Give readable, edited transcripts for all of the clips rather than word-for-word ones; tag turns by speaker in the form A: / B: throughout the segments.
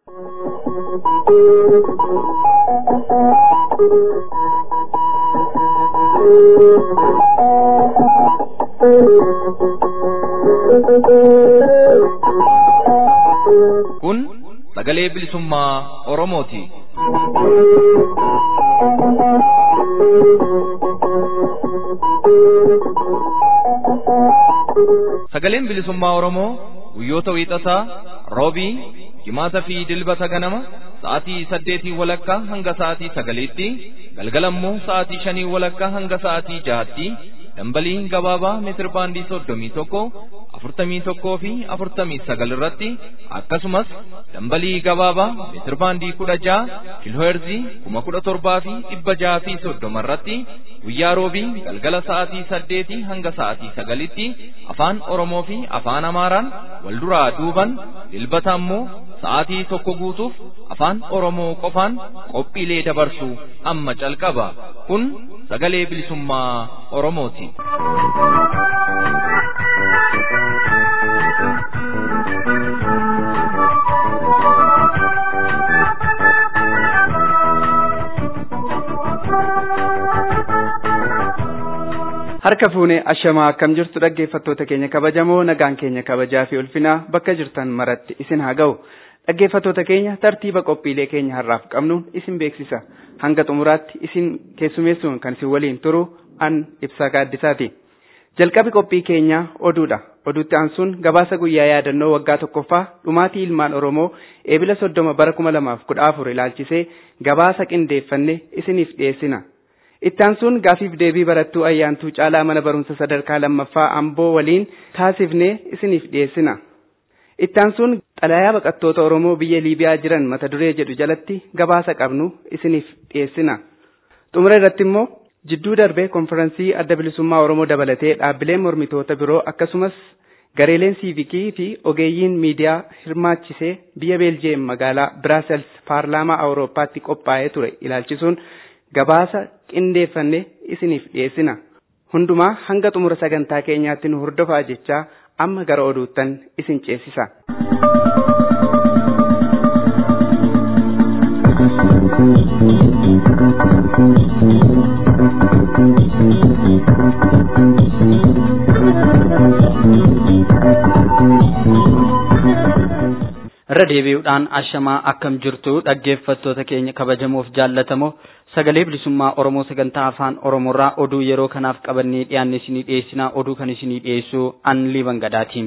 A: Kun sagalee bilisummaa Oromooti. Sagaleen bilisummaa Oromoo guyyoota wiixataa, roobii, jimaataa fi dilbata ganama sa'aatii 8 walakkaa hanga sa'aatii 9tti, galgalammoo sa'aatii 5 walakkaa hanga sa'aatii 6tti dambalii gabaabaa meetir baandii 31, 41 fi 49 irratti akkasumas dambalii gabaabaa meetir baandii 16 kiilooherzii 17,630 irratti guyyaa roobii galgala sa'aatii 8 hanga sa'aatii 9tti afaan Oromoo fi afaan Amaaraan wal duraa duuban dilbata ammoo sa'aatii 1 guutuuf afaan Oromoo qofaan qophiilee dabarsu amma calqaba. Kun sagalee bilisummaa Oromooti.
B: Harka fuune ashamaa akkam jirtu dhaggeeffattoota keenya kabajamoo, nagaan keenya kabajaa fi ulfinaa bakka jirtan maratti isin haa ga'u. Dhaggeeffattoota keenya tartiiba qophiilee keenya har'aaf qabnuun isin beeksisa. Hanga xumuraatti isin keessumeessuun kan isin waliin turu an Ibsaa Gaaddisaati. Jalqabi qophii keenyaa oduudha. Oduutti aansuun gabaasa guyyaa yaadannoo waggaa tokkoffaa dhumaatii ilmaan Oromoo eebila 30 bara 2014 ilaalchisee gabaasa qindeeffanne isiniif dhiyeessina. Itti aansuun gaafiif deebii barattuu Ayyaantuu Caalaa mana barumsa sadarkaa lammaffaa Amboo waliin taasifnee isiniif dhiyeessina. Itti aansuun xalayaa baqattoota Oromoo biyya Liibiyaa jiran mata duree jedhu jalatti gabaasa qabnu isiniif dhiyeessina. Xumura irratti immoo jidduu darbee konferansii adda bilisummaa Oromoo dabalatee dhaabbileen mormitoota biroo akkasumas gareeleen siivikii fi ogeeyyiin miidiyaa hirmaachisee biyya Beeljeem magaalaa Biraasels paarlaamaa Awurooppaatti qophaa'ee ture ilaalchisuun gabaasa qindeeffanne isiniif dhiyeessina. Hundumaa hanga xumura sagantaa keenyaatti nu hordofaa jechaa amma gara oduuttan isin ceesisa.
C: Irra deebi'uudhaan ashamaa akkam jirtu dhaggeeffattoota keenya kabajamoof jaallatamoo, sagalee bilisummaa Oromoo sagantaa afaan Oromoorraa oduu yeroo kanaaf qabannee dhiyaanne isinii dhiyeessinaa. Oduu kan isinii dhiyeessu an Liiban Gadaatiin.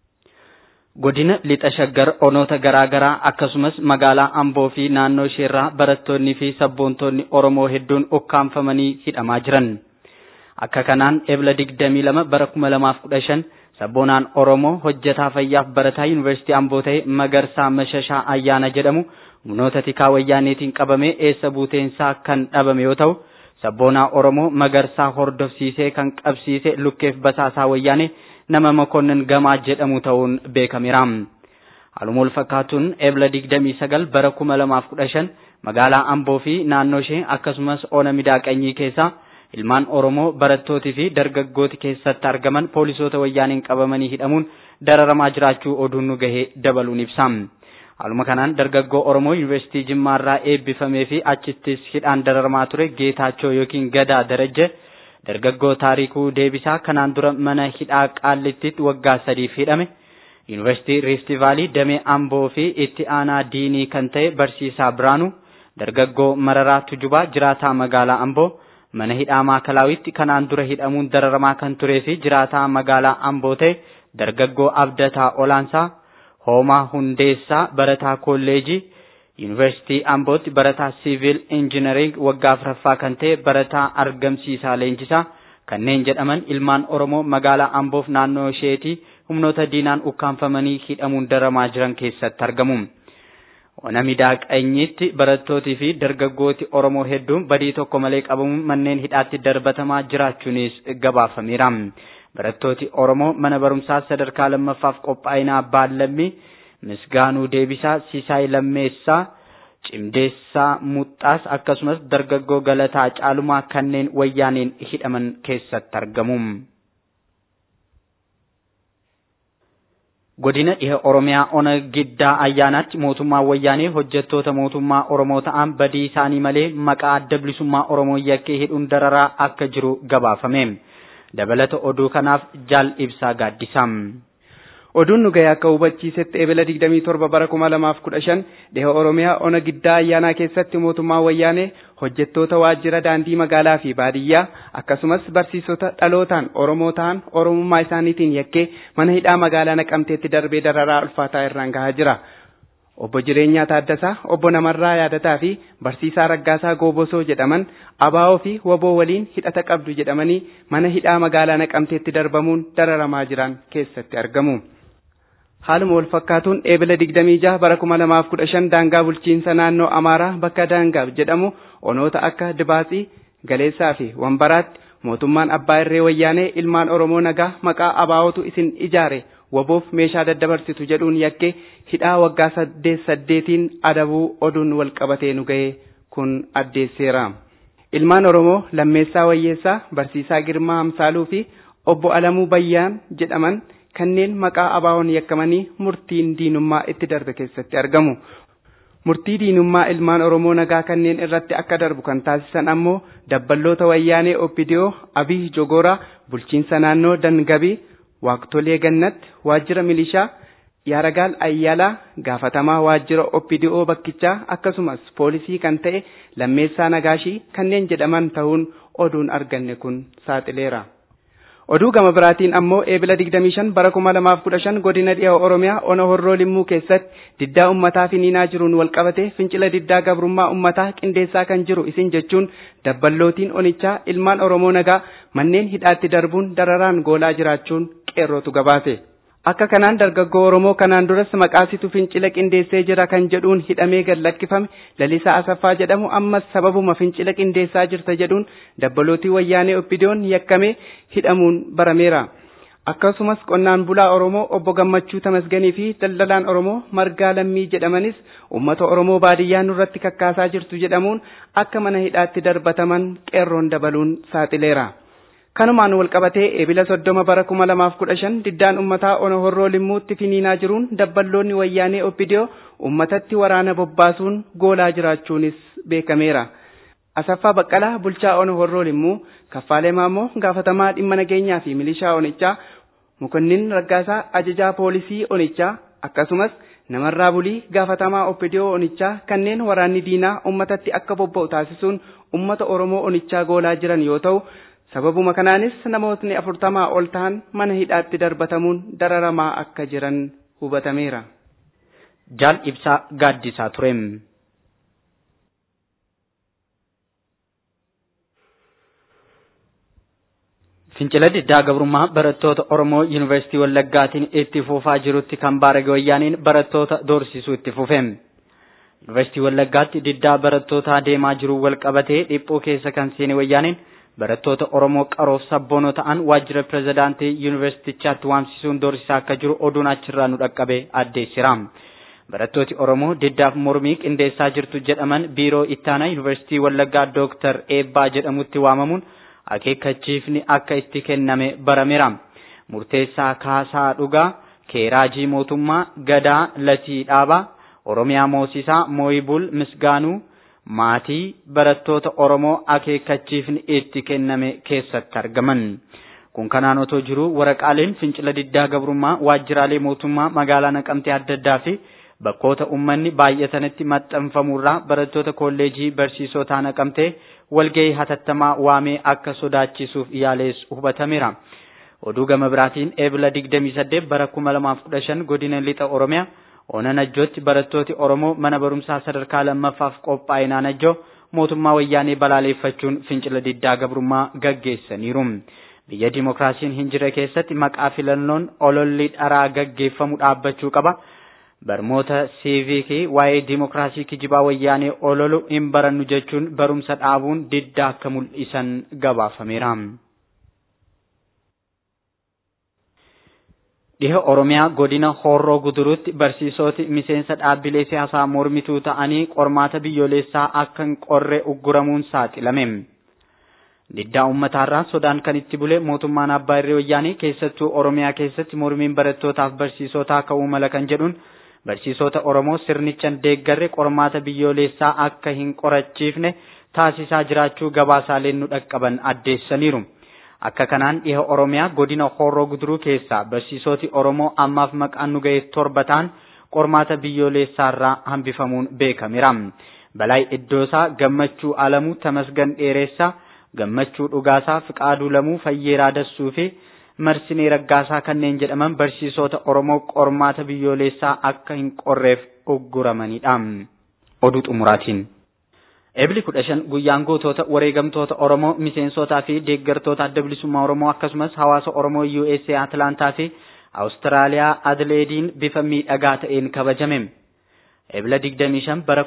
C: Godina Lixa Shaggar onoota garaagaraa akkasumas magaalaa Amboo fi naannoo isheerraa barattoonni fi sabboontoonni Oromoo hedduun ukkaanfamanii hidhamaa jiran. Akka kanaan ebla 22 bara 2015 sabboonaan Oromoo hojjetaa fayyaaf barataa yuunivarsiitii Amboo ta'e Magarsaa Mashashaa Ayyaana jedhamu humnoota tikaa wayyaaneetiin qabamee eessa buuteensaa kan dhabame yoo ta'u, sabboonaa Oromoo Magarsaa hordofsiisee kan qabsiise lukkeef basaasaa wayyaanee nama Mokonnin Gamaa jedhamu ta'uun beekameera. Haaluma wal fakkaatuun ebla 29 bara 2015 magaalaa Amboo fi naannoo ishee akkasumas ona Midaaqanyii keessaa ilmaan Oromoo barattootii fi dargaggooti keessatti argaman poolisoota wayyaaniin qabamanii hidhamuun dararamaa jiraachuu oduun nu gahee dabaluun ibsa. Haaluma kanaan dargaggoo Oromoo yuunivarsiitii Jimmaarraa eebbifamee fi achittis hidhaan dararamaa ture Geetaachoo yookiin Gadaa Darajje, dargaggoo Taarikuu Deebisaa kanaan dura mana hidhaa Qaallittiitti waggaa 3 hidhame, yuunivarsiitii Rift Valley damee Amboo fi itti aanaa diinii kan ta'e barsiisaa Biraanuu, dargaggoo Mararaa Tujubaa jiraataa magaalaa Amboo, mana hidhaa Maakalawitti kanaan dura hidhamuun dararamaa kan turee fi jiraataa magaalaa Amboo ta'e dargaggoo Abdataa Olaansaa, Hoomaa Hundeessaa barataa kolleejii yuunivarsiitii Ambootti barataa siivil injiinering waggaa 4ffaa kan ta'e barataa Argamsiisaa Leenjisaa kanneen jedhaman ilmaan Oromoo magaalaa Amboof naannoo isheetii humnoota diinaan ukkaanfamanii hidhamuun dararamaa jiran keessatti argamu. Ona Midaaqanyiitti barattootii fi dargaggooti Oromoo hedduun badii tokko malee qabamuun manneen hidhaatti darbatamaa jiraachuunis gabaafameera. Barattooti Oromoo mana barumsaa sadarkaa lammaffaaf qophaa'inaa Baallammii, Misgaanuu Deebisaa, Sisaay Lammeessaa, Cimdeessaa Muxxaas akkasumas dargaggoo Galataa Caalumaa kanneen wayyaaniin hidhaman keessatti argamu. Godina dhiha Oromiyaa ona giddaa ayyaanaatti mootummaa wayyaanee hojjettoota mootummaa Oromoo ta'an badii isaanii malee maqaa adda bilisummaa Oromoo yakkee hidhuun dararaa akka jiru gabaafame. Dabalata oduu kanaaf Jaal Ibsaa Gaaddisaa.
B: Oduun nu ga'e akka hubachiisetti eebila 27 bara 2015 dhiha Oromiyaa ona giddaa ayyaanaa keessatti mootummaa wayyaanee hojjettoota waajjira daandii magaalaa fi baadiyyaa akkasumas barsiisota dhalootaan Oromoo ta'an Oromummaa isaaniitiin yakkee mana hidhaa magaalaa Naqamteetti darbee dararaa ulfaataa irraan gahaa jira. Obbo Jireenyaa Taaddasaa, Obbo Namarraa Yaadataa fi Barsiisaa Raggaasaa Goobosoo jedhaman ABO fi Waboo waliin hidhata qabdu jedhamanii mana hidhaa magaalaa Naqamteetti darbamuun dararamaa jiran keessatti argamu. Haaluma wal fakkaatuun eebila 26 bara 2015 daangaa bulchiinsa naannoo Amaaraa bakka daangaa jedhamu onoota akka Dibaaxii, Galeessaa fi Wambaraatti mootummaan abbaa irree wayyaanee ilmaan Oromoo nagaa maqaa ABO'tu isin ijaare waboof meeshaa daddabarsitu jedhuun yakkee hidhaa waggaa 8 adabuu oduun wal qabatee nu ga'e kun addeesseera. Ilmaan Oromoo Lammeessaa Wayyeessaa, Barsiisaa Girmaa Hamsaaluu fi Obbo Alamuu Bayyaan jedhaman kanneen maqaa ABO'n yakkamanii murtiin diinummaa itti darbe keessatti argamu. Murtii diinummaa ilmaan Oromoo nagaa kanneen irratti akka darbu kan taasisan ammoo dabballoota wayyaanee OPDO Abiy Jogoraa bulchiinsa naannoo Dangabii, Waaqtolee Gannat, waajjira milishaa Yaaragaal Ayyaalaa gaafatamaa waajjira OPDO bakkichaa akkasumas poolisii kan ta'e Lammeessaa Nagaashii kanneen jedhaman ta'uun oduun arganne kun saaxileera. Oduu gama biraatiin ammoo eebila 25 bara 2015 godina dhiha Oromiyaa ona Horroo Limmuu keessatti diddaa ummataa finiinaa jiruun wal qabate fincila diddaa gabrummaa ummataa qindeessaa kan jiru isin jechuun dabballootiin onichaa ilmaan Oromoo nagaa manneen hidhaatti darbuun dararaan goolaa jiraachuun qeerrootu gabaase. Akka kanaan dargaggoo Oromoo kanaan duras maqaasitu fincila qindeessee jira kan jedhuun hidhamee gad lakkifame Lalisaa Asaffaa jedhamu ammas sababuma fincila qindeessaa jirta jedhuun dabbalootii wayyaanee OPDO'n yakkamee hidhamuun barameera. Akkasumas qonnaan bulaa Oromoo Obbo Gammachuu Tamasganii fi daldalaan Oromoo Margaa Lammii jedhamanis uummata Oromoo baadiyyaa nurratti kakkaasaa jirtu jedhamuun akka mana hidhaatti darbataman qeerroon dabaluun saaxileera. Kanumaan wal qabatee eebila 30 bara 2015 diddaan ummataa ona Horroo Limmuutti finiinaa jiruun dabballoonni wayyaanee OPDO ummatatti waraana bobbaasuun goolaa jiraachuunis beekameera. Asaffaa Baqqalaa bulchaa ona Horroo Limmuu, Kaffaalee Maammoo gaafatamaa dhimma nageenyaa fi milishaa onichaa, Mukonnin Raggaasaa ajajaa poolisii onichaa akkasumas Namarraa Bulii gaafatamaa OPDO onichaa kanneen waraanni diinaa ummatatti akka bobba'u taasisuun ummata Oromoo onichaa goolaa jiran yoo ta'u sababuma kanaanis namootni 40 ol ta'an mana hidhaatti darbatamuun dararamaa akka jiran hubatameera.
C: Jaal Ibsaa Gaaddisaa ture. Fincila diddaa gabrummaa barattoota Oromoo Yuunivarsiitii Wallaggaatiin itti fufaa jirutti kan baarage wayyaaniin barattoota doorsisuu itti fufe. Yuunivarsiitii Wallaggaatti diddaa barattootaa deemaa jiru wal qabatee dhiphoo keessa kan seene wayyaaniin barattoota Oromoo qaroof sabboonoo ta'an waajjira pirezidaantii yuunivarsiitichaatti waamsisuun doorsisaa akka jiru oduun achirraa nu dhaqqabe addeessira. Barattooti Oromoo diddaaf mormii qindeessaa jirtu jedhaman biiroo ittaanaa yuunivarsiitii Wallaggaa Dooktar Eebbaa jedhamutti waamamuun akeekkachiifni akka itti kenname barameera. Murteessaa Kaasaa Dhugaa, Keeraajii Mootummaa, Gadaa Latii Dhaabaa, Oromiyaa Moosisaa, Mooyibul Misgaanuu maatii barattoota Oromoo akeekkachiifni itti kenname keessatti argaman. Kun kanaan otoo jiru waraqaaleen fincila diddaa gabrummaa waajjiraalee mootummaa magaalaa Naqamtee adda addaa fi bakkoota uummanni baay'atanitti maxxanfamuurraa barattoota kolleejii barsiisotaa Naqamtee walgahii hatattamaa waamee akka sodaachisuuf yaalees hubatameera. Oduu gama biraatiin eebila 28 bara 2015 godina lixa Oromiyaa Ona Najjootti barattooti Oromoo mana barumsaa sadarkaa lammaffaaf qophaa'e Najjoo mootummaa wayyaanee balaaleffachuun fincila diddaa gabrummaa gaggeessaniiru. Biyya dimokiraasiin hin jirre keessatti maqaa filannoon ololli dharaa gaggeeffamu dhaabbachuu qaba. Barmoota siiviikii waa'ee dimokiraasii kijibaa wayyaanee ololu hin barannu jechuun barumsa dhaabuun diddaa akka mul'isan gabaafameera. Dhiha Oromiyaa godina Horroo Guduruutti barsiisoti miseensa dhaabbilee siyaasaa mormituu ta'anii qormaata biyyoolessaa akka hin qorre ugguramuun saaxilame. diddaa ummataarraa sodaan kan itti bule mootummaan abbaa irree wayyaanee keessattuu Oromiyaa keessatti mormiin barattootaaf barsiisotaa ka'uu mala kan jedhuun barsiisota Oromoo sirnichaan deeggarre qormaata biyyoolessaa akka hin qorachiifne taasisaa jiraachuu gabaasaaleen nu dhaqqaban addeessaniiru. Akka kanaan dhiha Oromiyaa godina Horroo Guduruu keessaa barsiisoti Oromoo ammaaf maqaan nu ga'e 7 ta'an qormaata biyyoolessaarraa hambifamuun beekameera. Balaa Iddoosaa, Gammachuu Alamuu, Tamasgan Dheeressaa, Gammachuu Dhugaasaa, Fiqaaduu Lamuu, Fayyeeraa Dassuu fi Marsinee Raggaasaa kanneen jedhaman barsiisota Oromoo qormaata biyyoolessaa akka hin qorreef ugguramanidha. Oduu xumuraatiin. Ebli 15 guyyaan gootota wareegamtoota Oromoo miseensotaa fi deeggartoota adda bilisummaa Oromoo akkasumas hawaasa Oromoo USA Atlantaa fi Awustiraaliyaa Adleediin bifa miidhagaa ta'een kabajame. Ebla 25 bara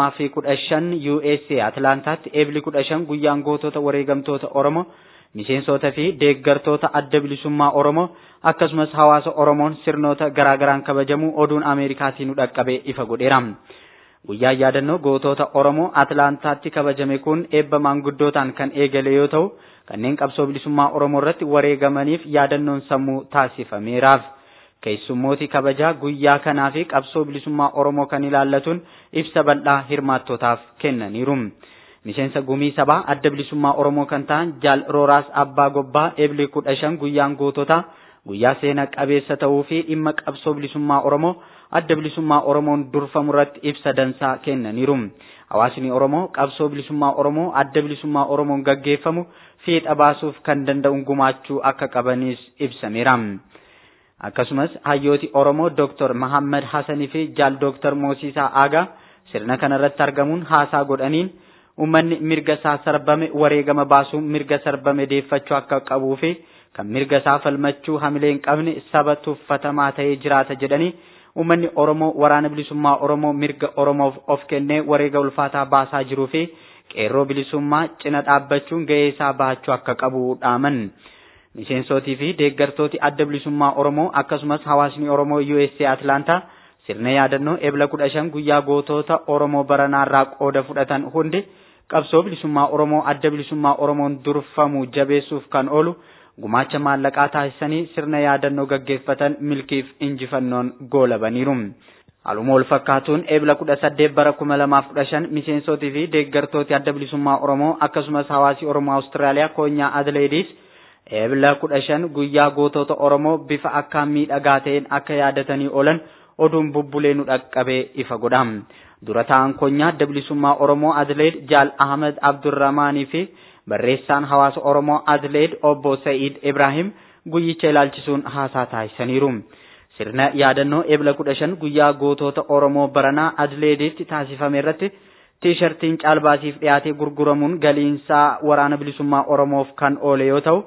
C: 2015 USA Atlantaatti ebli 15 guyyaan gootota wareegamtoota Oromoo miseensota fi deeggartoota adda bilisummaa Oromoo akkasumas hawaasa Oromoon sirnoota garaagaraan kabajamu oduun Ameerikaatiin nu dhaqqabee ifa godheera. Guyyaa yaadannoo gootota Oromoo Atlantaatti kabajame kun eebba maanguddootaan kan eegale yoo ta'u kanneen qabsoo bilisummaa Oromoo irratti wareegamaniif yaadannoon sammuu taasifameeraaf. Keessummooti kabajaa guyyaa kanaa fi qabsoo bilisummaa Oromoo kan ilaallatuun ibsa bal'aa hirmaattootaaf kennaniiru. Miseensa gumii sabaa adda bilisummaa Oromoo kan ta'an Jaal Rooraas Abbaa Gobbaa ebli 15 guyyaan gootota guyyaa seena qabeessa ta'uu fi dhimma qabsoo bilisummaa Oromoo adda bilisummaa Oromoon durfamu irratti ibsa dansaa kennaniiru. Hawaasni Oromoo qabsoo bilisummaa Oromoo adda bilisummaa Oromoon gaggeeffamu fiixa baasuuf kan danda'uun gumaachuu akka qabanis ibsameera. Akkasumas hayyooti Oromoo Dr. Muhammad Hassanii fi Jaal Dr. Moosisaa Aagaa sirna kanarratti argamuun haasaa godhaniin ummanni mirga isaa sarbame wareegama baasuu mirga sarbame deeffachuu akka qabuu fi kan mirga isaa falmachuu hamilee hin qabne saba tuffatamaa ta'ee jiraata jedhanii ummanni Oromoo waraana bilisummaa Oromoo mirga Oromoof of kennee wareega ulfaataa baasaa jiruu fi qeerroo bilisummaa cina dhaabbachuun gahee isaa bahachuu akka qabu dhaaman. Miseensotii fi deeggartooti adda bilisummaa Oromoo akkasumas hawaasni Oromoo USA Atlantaa sirna yaadannoo ebla 15 guyyaa gootota Oromoo baranaarraa qooda fudhatan hundi qabsoo bilisummaa Oromoo adda bilisummaa Oromoon durfamu jabeessuuf kan oolu gumaacha maallaqaa taasisanii sirna yaadannoo gaggeeffatan milkiif injifannoon goolabaniiru. Haaluma wal fakkaatuun ebla 18 bara 2015 miseensotii fi deeggartooti adda bilisummaa Oromoo akkasumas hawaasi Oromoo Awustiraaliyaa koonyaa Adleediis ebla 15 guyyaa gootota Oromoo bifa akkaan miidhagaa ta'een akka yaadatanii oolan oduun bubbulee nu dhaqqabee ifa godha. Dura ta'an koonyaa adda bilisummaa Oromoo Adleed Jaal Ahmed Abdurrahmaanii fi barreessaan hawaasa Oromoo Adleed obbo Sa'iid Ibrahim guyyicha ilaalchisuun haasaa taasisaniiru. Sirna yaadannoo ebla 15 guyyaa gootota Oromoo baranaa Adleeditti taasifame irratti tiishartiin caalbaasiif dhiyaatee gurguramuun galiinsaa waraana bilisummaa Oromoof kan oole yoo ta'u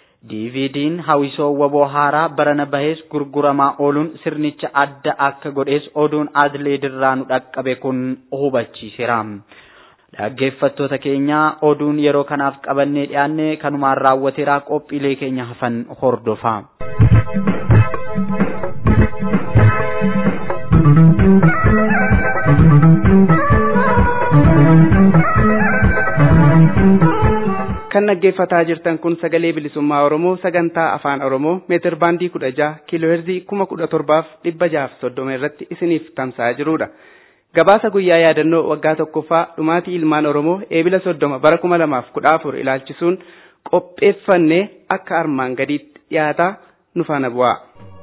C: DVD'n hawwisoo waboo haaraa barana bahees gurguramaa ooluun sirnicha adda akka godhees oduun Adleedirraa nu dhaqqabe kun hubachiiseera. Dhaggeeffattoota keenya oduun yeroo kanaaf qabannee dhiyaanne kanumaan raawwateera qophiilee keenya hafan hordofa.
B: Kan dhaggeeffataa jirtan kun sagalee bilisummaa Oromoo sagantaa afaan Oromoo meetir baandii 16 kiilooherzii 17,630 irratti isiniif tamsa'aa jirudha. Gabaasa guyyaa yaadannoo waggaa tokkoffaa dhumaatii ilmaan Oromoo eebila 30 bara 2014 ilaalchisuun qopheeffannee akka armaan gadiitti dhiyaataa nu faana bu'aa.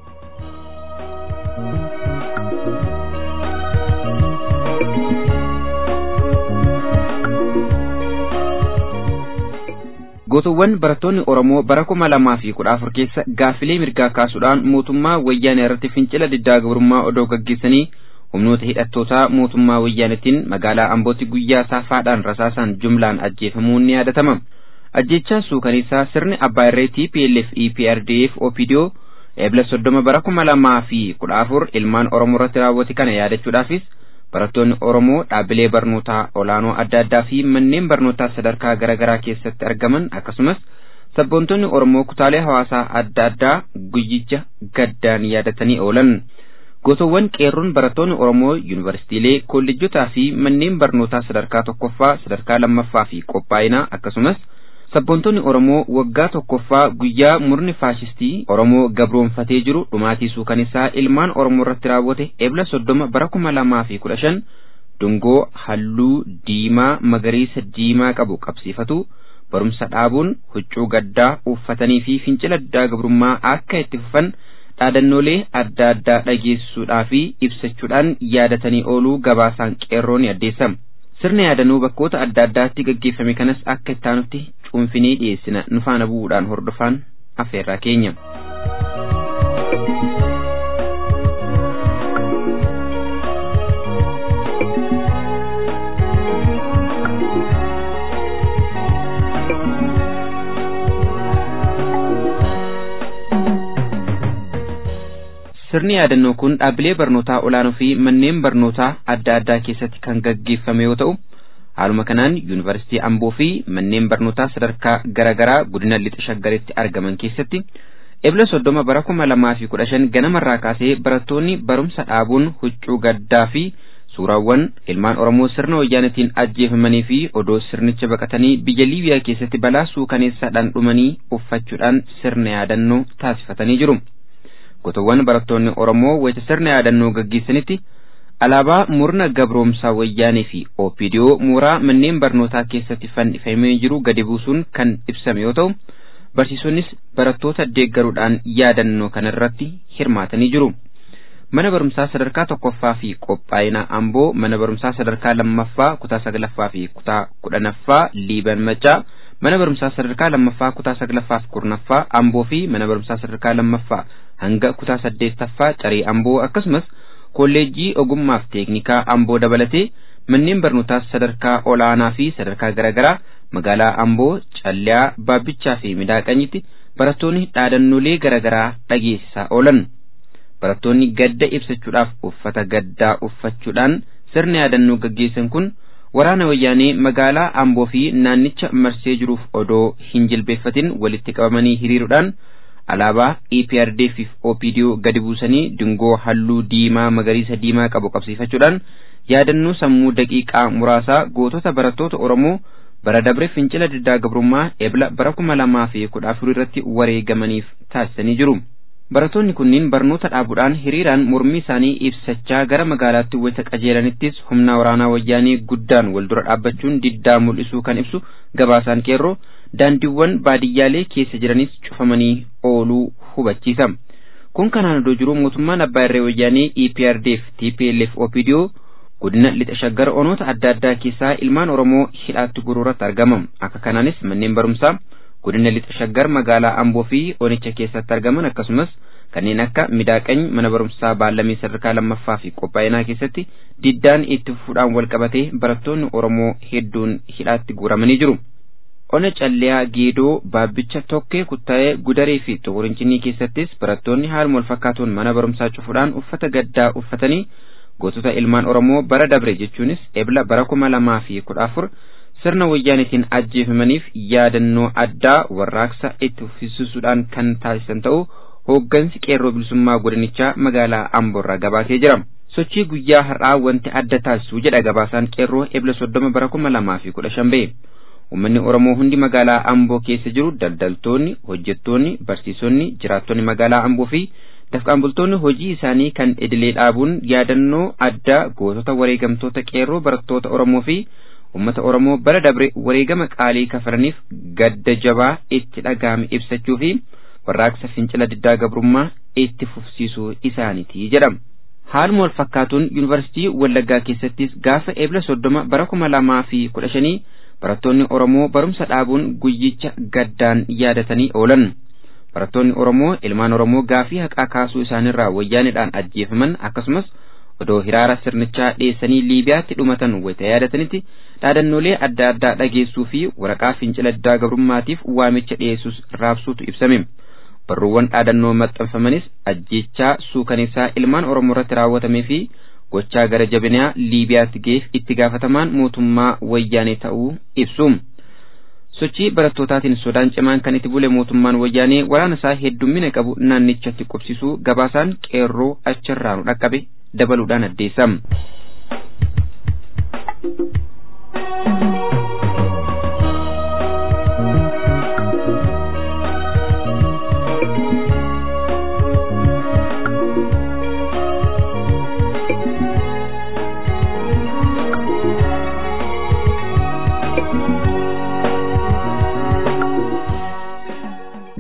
D: Gootowwan barattoonni Oromoo bara 2014 keessa gaaffilee mirgaa kaasuudhaan mootummaa wayyaanee irratti fincila diddaa gabrummaa odoo gaggeessanii humnoota hidhattootaa mootummaa wayyaaneetiin magaalaa Ambootti guyyaa saafaadhaan rasaasaan jumlaan ajjeefamuun ni yaadatama. Ajjechaa suukaneessaa sirni Abbaa Irree TPLF EPRDF OPDO eebla 30 bara 2014 ilmaan Oromoo irratti raawwate kana yaadachuudhaafis barattoonni Oromoo dhaabbilee barnootaa olaanoo adda addaa fi manneen barnootaa sadarkaa garaagaraa keessatti argaman akkasumas sabboontonni Oromoo kutaalee hawaasaa adda addaa guyyicha gaddaan yaadatanii oolan. Gootowwan qeerroon barattoonni Oromoo yuunivarsiitiilee, kolleejotaa fi manneen barnootaa sadarkaa tokkoffaa, sadarkaa lammaffaa fi qophaa'inaa akkasumas Sabboontonni Oromoo waggaa tokkoffaa guyyaa murni faashistii Oromoo gabroonfatee jiru dhumaatii suukaneessaa ilmaan Oromoo irratti raawwate Ebla 30 bara 2015 dungoo halluu diimaa magariisa diimaa qabu qabsiifatu barumsa dhaabuun huccuu gaddaa uffatanii fi fincila diddaa gabrummaa akka itti fufan dhaadannoolee adda addaa dhageessisuudhaa fi ibsachuudhaan yaadatanii ooluu gabaasaan qeerroon addeessam. Sirna yaadannoo bakkoota adda addaatti gaggeeffame kanas akka ittaanutti cuunfinee dhiyeessina nu faana bu'uudhaan hordofaan affeerraa keenya. Sirni yaadannoo kun dhaabbilee barnootaa olaanoo fi manneen barnootaa adda addaa keessatti kan gaggeeffame yoo ta'u, haaluma kanaan yuunivarsiitii Amboo fi manneen barnootaa sadarkaa garaagaraa godina lixa shaggaritti argaman keessatti Ebla 30 bara 2015 ganamarraa kaasee barattoonni barumsa dhaabuun huccuu gaddaa fi suuraawwan ilmaan Oromoo sirna wayyaanetiin ajjeefamanii fi odoo sirnicha baqatanii biyya Liibiyaa keessatti balaa suukaneessaadhaan dhumanii uffachuudhaan sirna yaadannoo taasifatanii jiru. Gotoowwan barattoonni Oromoo wayita sirna yaadannoo gaggeessanitti alaabaa murna gabroomsaa wayyaanee fi OPDO mooraa manneen barnootaa keessatti fannifamee jiru gadi buusuun kan ibsame yoo ta'u, barsiisonnis barattoota deeggaruudhaan yaadannoo kanarratti hirmaatanii jiru. Mana barumsaa sadarkaa tokkoffaa fi qophaa'ina Amboo, mana barumsaa sadarkaa lammaffaa kutaa 9ffaa fi kutaa 10ffaa Liiban Macaa, mana barumsaa sadarkaa lammaffaa kutaa 9ffaa fi 10ffaa Amboo fi mana barumsaa sadarkaa lammaffaa hanga kutaa 8ffaa Caree Amboo akkasumas kolleejjii ogummaaf teeknikaa Amboo dabalatee manneen barnootaa sadarkaa olaanaa fi sadarkaa garaagaraa magaalaa Amboo, Calliyaa, Baabbichaa fi Midaaqanyitti barattoonni dhaadannoolee garaagaraa dhageessisaa oolan. Barattoonni gadda ibsachuudhaaf uffata gaddaa uffachuudhaan sirna yaadannoo gaggeessan kun waraana wayyaanee magaalaa Amboo fi naannicha marsee jiruuf odoo hin jilbeeffatin walitti qabamanii hiriiruudhaan alaabaa EPRDF fi OPDO gadi buusanii dungoo halluu diimaa magariisa diimaa qabu qabsiifachuudhaan yaadannoo sammuu daqiiqaa muraasaa gootota barattoota Oromoo bara dabre fincila diddaa gabrummaa Ebla bara 2014 irratti wareegamaniif taasisanii jiru. Barattoonni kunniin barnoota dhaabuudhaan hiriiraan mormii isaanii ibsachaa gara magaalaatti wayita qajeelanittis humna waraanaa wayyaanee guddaan wal dura dhaabbachuun diddaa mul'isuu kan ibsu gabaasaan qeerroo daandiiwwan baadiyyaalee keessa jiranis cufamanii ooluu hubachiisa. Kun kanaan odoo jiru mootummaan abbaa irree wayyaanee EPRDF, TPLF, OPDO godina lixa shaggar onoota adda addaa keessaa ilmaan Oromoo hidhaatti guruuratti argamam. Akka kanaanis manneen barumsaa godina lixa shaggar magaalaa Amboo fi Onicha keessatti argaman akkasumas kanneen akka Midaaqany mana barumsaa Baalamii sadarkaa lammaffaa fi qophaa'inaa keessatti diddaan itti fufuudhaan wal qabatee barattoonni Oromoo hedduun hidhaatti guuramanii jiru. Ona Calliyaa, Geedoo, Baabbicha, Tokkee, Kuttaa'ee, Gudaree fi Xuqurincinii keessattis barattoonni haaluma wal fakkaatuun mana barumsaa cufuudhaan uffata gaddaa uffatanii gootota ilmaan Oromoo bara dabre jechuunis Ebla bara 2014 sirna wayyaanetiin ajjeefamaniif yaadannoo addaa warraaqsa itti fufsiisuudhaan kan taasisan ta'uu hooggansi qeerroo bilisummaa godinichaa magaalaa Amboorraa gabaasee jira. Sochii guyyaa har'aa wanti adda taasisu jedha gabaasaan qeerroo Ebla 30 bara 2015 ba'e. Uummanni Oromoo hundi magaalaa Amboo keessa jiru daldaltoonni, hojjettoonni, barsiisonni, jiraattonni magaalaa Amboo fi dafqaan bultoonni hojii isaanii kan idilee dhaabuun yaadannoo addaa gootota wareegamtoota qeerroo barattoota Oromoo fi ummata Oromoo bara dabre wareegama qaalii kafalaniif gadda jabaa itti dhagahame ibsachuu fi warraaqsa fincila diddaa gabrummaa itti fufsiisuu isaaniiti jedhama. Haaluma wal fakkaatuun yuunivarsiitii Wallaggaa keessattis gaafa Ebla 30 bara 2015 barattoonni Oromoo barumsa dhaabuun guyyicha gaddaan yaadatanii oolan. Barattoonni Oromoo ilmaan Oromoo gaafii haqaa kaasuu isaanirraa wayyaaneedhaan ajjeefaman akkasumas odoo hiraara sirnichaa dhiyeessanii Liibiyaatti dhumatan wayita yaadatanitti dhaadannoolee adda addaa dhageessuu fi waraqaa fincila diddaa gabrummaatiif waamicha dhiyeessuus raabsuutu ibsame. Barruuwwan dhaadannoo maxxanfamanis ajjeechaa suukaneessaa ilmaan Oromoo irratti raawwatamee fi gochaa gara jabinaa Liibiyaatti geef itti gaafatamaan mootummaa wayyaanee ta'uu ibsu. Sochii barattootatiin sodaan cimaan kan itti bule mootummaan wayyaanee waraana isaa heddummina qabu naannichatti qubsisuu gabaasaan qeerroo achirraanu dhaqqabe dabaluudhaan addeessa.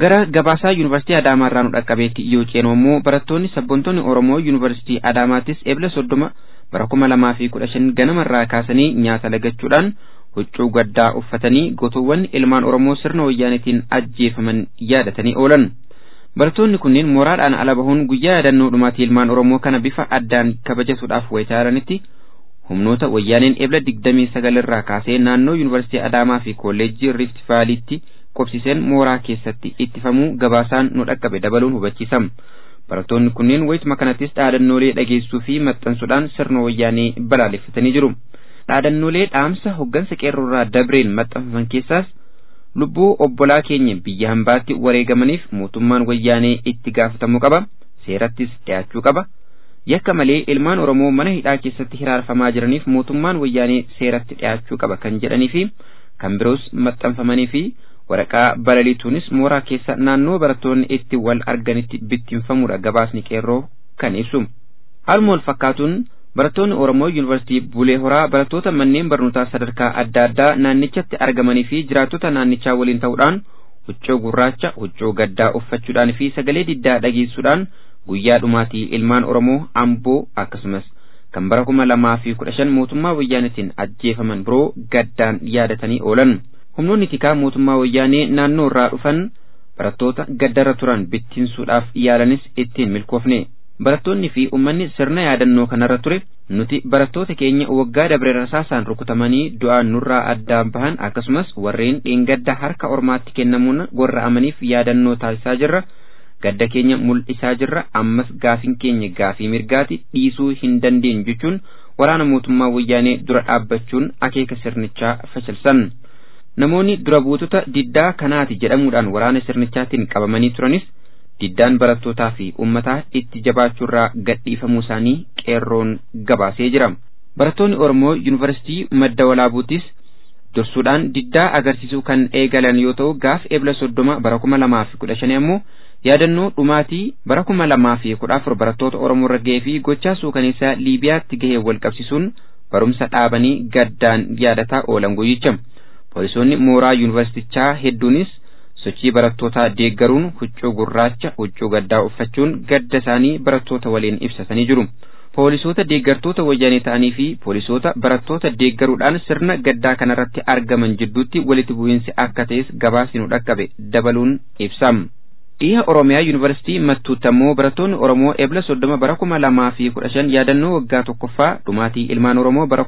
D: Gara gabaasaa Yuunivarsiitii Adaamaa irraa nu dhaqqabeetti yoo ceenu immoo barattoonni sabboontoonni Oromoo Yuunivarsiitii Adaamaattis Ebla 30 bara 2015 ganamarraa kaasanii nyaata lagachuudhaan huccuu gaddaa uffatanii gootowwan ilmaan Oromoo sirna wayyaaneetiin ajjeefaman yaadatanii oolan. Barattoonni kunneen mooraadhaan ala bahuun guyyaa yaadannoo dhumaatii ilmaan Oromoo kana bifa addaan kabajatuudhaaf wayitaaranitti humnoota wayyaaneen Ebla 29 irraa kaasee naannoo Yuunivarsiitii Adaamaa fi Kolleejjii Rift Vaaliitti qobsiseen mooraa keessatti ittifamuu gabaasaan nu dhaqqabe dabaluun hubachiisam. Barattoonni kunneen wayituma kanattis dhaadannoolee dhageessuu fi maxxansuudhaan sirna wayyaanee balaaleffatanii jiru. Dhaadannoolee dhaamsa hoggansa qeerroorraa dabreen maxxanfaman keessaas lubbuu obbolaa keenya biyya hambaatti wareegamaniif mootummaan wayyaanee itti gaafatamuu qaba, seerattis dhiyaachuu qaba. Yakka malee ilmaan Oromoo mana hidhaa keessatti hiraarfamaa jiraniif mootummaan wayyaanee seeratti dhiyaachuu qaba kan jedhanii fi kan biroos maxxanfamanii fi waraqaa balaliituunis mooraa keessa naannoo barattoonni itti wal arganitti bittinfamuudha gabaasni qeerroo kan ibsu. Haaluma wal fakkaatuun barattoonni Oromoo Yuunivarsiitii Bulee Horaa barattoota manneen barnootaa sadarkaa adda addaa naannichatti argamanii fi jiraattota naannichaa waliin ta'uudhaan huccuu gurraacha, huccuu gaddaa uffachuudhaan fi sagalee diddaa dhageessuudhaan guyyaa dhumaatii ilmaan Oromoo Amboo akkasumas kan bara 2015 mootummaa wayyaaneetiin ajjeefaman biroo gaddaan yaadatanii oolan. Humnoonni tikaa mootummaa wayyaanee naannoo irraa dhufan barattoota gaddarra turan bittinsuudhaaf yaalanis ittiin milkoofne. Barattoonni fi uummanni sirna yaadannoo kanarra ture nuti barattoota keenya waggaa dabre rasaasaan rukutamanii du'aan nurraa addaan bahan akkasumas warreen dheengadda harka ormaatti kennamuun gorra'amaniif yaadannoo taasisaa jirra. Gadda keenya mul'isaa jirra. Ammas gaafin keenya gaafii mirgaati dhiisuu hin dandeenyu jechuun waraana mootummaa wayyaanee dura dhaabbachuun akeeka sirnichaa fashalsan. Namoonni dura buutota diddaa kanaati jedhamuudhaan waraana sirnichaatiin qabamanii turanis diddaan barattootaa fi uummataa itti jabaachuurraa gadhiifamuu isaanii qeerroon gabaasee jira. Barattoonni Oromoo Yuunivarsiitii Madda Walaabuuttis dursuudhaan diddaa agarsiisuu kan eegalan yoo ta'u gaaf Ebla 30 bara 2015 ammoo yaadannoo dhumaatii bara 2014 barattoota Oromoo irra gahee fi gochaa suukaneessaa Liibiyaatti gahee wal qabsiisuun barumsa dhaabanii gaddaan yaadataa oolan guyyicha. Poolisoonni mooraa yuunivarsiitichaa hedduunis sochii barattootaa deeggaruun huccuu gurraacha, huccuu gaddaa uffachuun gadda isaanii barattoota waliin ibsatanii jiru. Poolisoota deeggartoota wayyaanee ta'anii fi poolisoota barattoota deeggaruudhaan sirna gaddaa kanarratti argaman jidduutti walitti bu'iinsi akka ta'es gabaasni nu dhaqqabe dabaluun ibsam. Dhiha Oromiyaa Yuunivarsiitii Mattuutti ammoo barattoonni Oromoo Ebla 30 bara 2015 yaadannoo waggaa tokkoffaa dhumaatii ilmaan Oromoo bara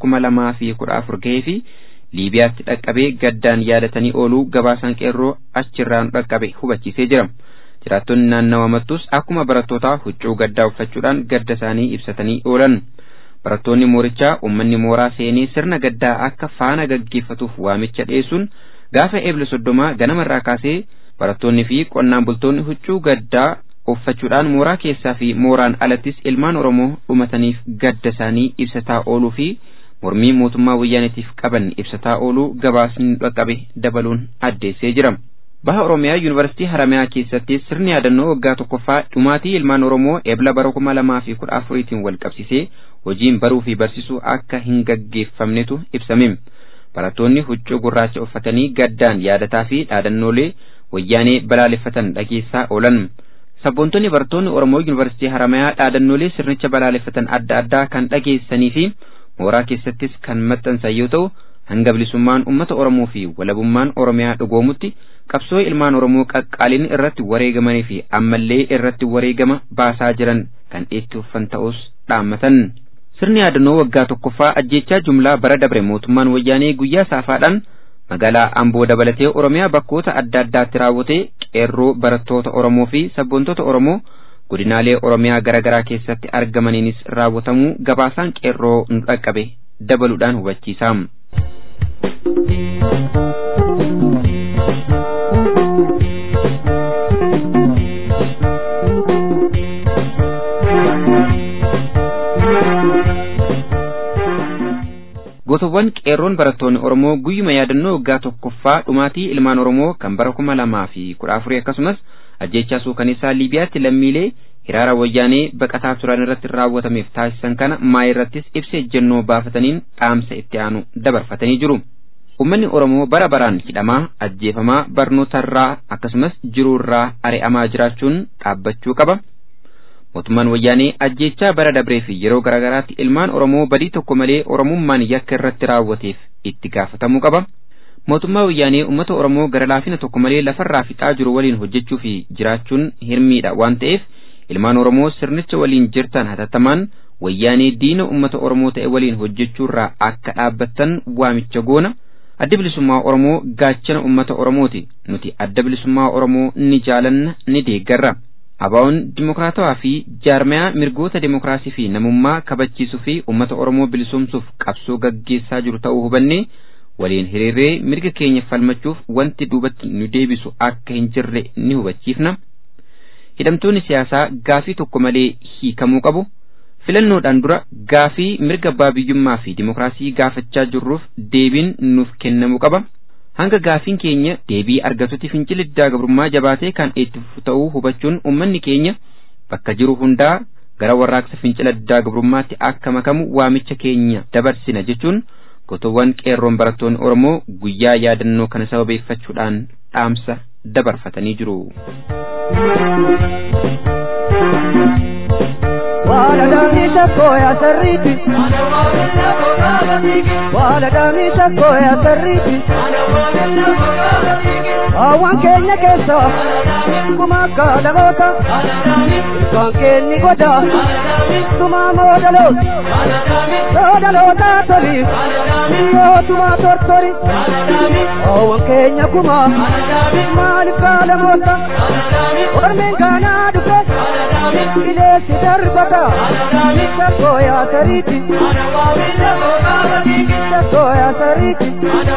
D: 2014 gahee fi Liibiyaatti dhaqqabee gaddaan yaadatanii ooluu gabaasaan qeerroo achirraan dhaqqabe hubachiisee jira. Jiraattonni naannawa Mattuus akkuma barattootaa huccuu gaddaa uffachuudhaan gadda isaanii ibsatanii oolan. Barattoonni moorichaa uummanni mooraa seenee sirna gaddaa akka faana gaggeeffatuuf waamicha dhiyeessuun gaafa Ebla 30 ganamarraa kaasee barattoonni fi qonnaan bultoonni huccuu gaddaa uffachuudhaan mooraa keessaa fi mooraan alattis ilmaan Oromoo dhumataniif gadda isaanii ibsataa ooluu fi mormii mootummaa wayyaaneetiif qaban ibsataa ooluu gabaasni dhaqqabe dabaluun addeessee jira. Baha Oromiyaa Yuunivarsiitii Haramayaa keessatti sirni yaadannoo waggaa tokkoffaa dhumaatii ilmaan Oromoo Ebla bara 2014tiin wal qabsiisee hojiin baruu fi barsiisuu akka hin gaggeeffamnetu ibsame. Barattoonni huccuu gurraacha uffatanii gaddaan yaadataa fi dhaadannoolee wayyaanee balaaleffatan dhageessaa oolan. Sabboontonni barattoonni Oromoo Yuunivarsiitii Haramayaa dhaadannoolee sirnicha balaaleffatan adda addaa kan dhageessanii fi mooraa keessattis kan maxxansan yoo ta'u hanga bilisummaan uummata Oromoo fi walabummaan Oromiyaa dhugoomutti qabsoo ilmaan Oromoo qaqqaaliin irratti wareegamanii fi ammallee irratti wareegama baasaa jiran kan itti uffan ta'us dhaammatan. Sirni yaadannoo waggaa tokkoffaa ajjeechaa jumlaa bara dabre mootummaan wayyaanee guyyaa saafaadhaan magaalaa Amboo dabalatee Oromiyaa bakkoota adda addaatti raawwatee qeerroo barattoota Oromoo fi sabboontota Oromoo godinaalee Oromiyaa garaagaraa keessatti argamaniinis raawwatamuu gabaasaan qeerroo nu dhaqqabe dabaluudhaan hubachiisa. Gootowwan qeerroon barattoonni Oromoo guyyuma yaadannoo waggaa tokkoffaa dhumaatii ilmaan Oromoo kan bara 2014 akkasumas ajjeechaa suukaneessaa Liibiyaatti lammiilee hiraara wayyaanee baqataa turan irratti raawwatameef taasisan kana maayirrattis ibsa ejjennoo baafataniin dhaamsa itti aanu dabarfatanii jiru. Uummanni Oromoo bara baraan hidhamaa, ajjeefamaa, barnootarraa akkasumas jiruurraa ari'amaa jiraachuun dhaabbachuu qaba. Mootummaan wayyaanee ajjeechaa bara dabree fi yeroo garaagaraatti ilmaan Oromoo badii tokko malee Oromummaan yakka irratti raawwateef itti gaafatamuu qaba. Mootummaa wayyaanee uummata Oromoo gara laafina tokko malee lafarraa fixaa jiru waliin hojjechuu fi jiraachuun hirmiidha waan ta'eef ilmaan Oromoo sirnicha waliin jirtan hatattamaan wayyaanee diina uummata Oromoo ta'e waliin hojjechuurraa akka dhaabbattan waamicha goona. Adda bilisummaa Oromoo gaachana uummata Oromooti. Nuti adda bilisummaa Oromoo ni jaalanna ni deeggarra. Abaa'oon dimokiraatawaa fi jaarmayaa mirgoota dimokiraasii fi namummaa kabachiisuu fi uummata Oromoo bilisoomsuuf qabsoo gaggeessaa jiru ta'uu hubannee waliin hiriirree mirga keenya falmachuuf wanti duubatti nu deebisu akka hin jirre ni hubachiifna. Hidhamtoonni siyaasaa gaafii tokko malee hiikamuu qabu. Filannoodhaan dura gaafii mirga abbaa biyyummaa fi dimokiraasii gaafachaa jirruuf deebiin nuuf kennamuu qaba. Hanga gaafiin keenya deebii argatutti fincila diddaa gabrummaa jabaatee kan itti fufu ta'uu hubachuun uummanni keenya bakka jiru hundaa gara warraaqsa fincila diddaa gabrummaatti akka makamu waamicha keenya dabarsina jechuun gotoowwan qeerroon barattoonni Oromoo guyyaa yaadannoo kana sababeeffachuudhaan dhaamsa dabarfatanii jiru.
E: Wala damisha koya sariti Wala damisha koya sariti Awan kenya kesa Kumaka lamota Kan kenni goda Tuma modalota tori Yo tuma tortori Awan kenya kuma Malika lamota Ormen kana duke Ilesi darbata Sakoya sariti Sakoya sariti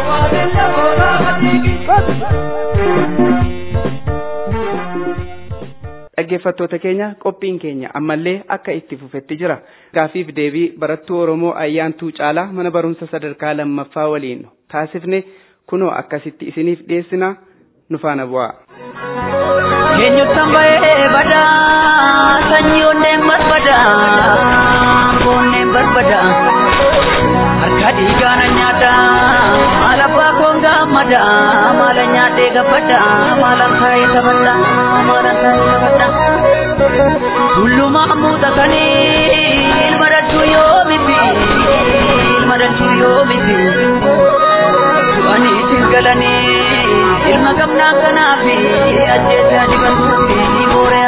B: Dhaggeeffattoota keenya qophiin keenya ammallee akka itti fufetti jira. Gaafiif deebii barattuu Oromoo Ayyaantuu Caalaa mana barumsa sadarkaa lammaffaa waliin taasifne kunoo akkasitti isiniif dhiyeessina nu faana bu'aa.
F: Eenyuutaan baay'ee badaa sanyii onneen barbadaa harka dhiigaana nyaataa maal abbaa koon gaammadaa maala nyaatee gabbadaa maalan taa'ee taphadhaa tullumaa muuxatanii ilma dachuu yoo miti ani isin galanii ilma gamnaa kanaafi ajjeesaa dibantuufi booree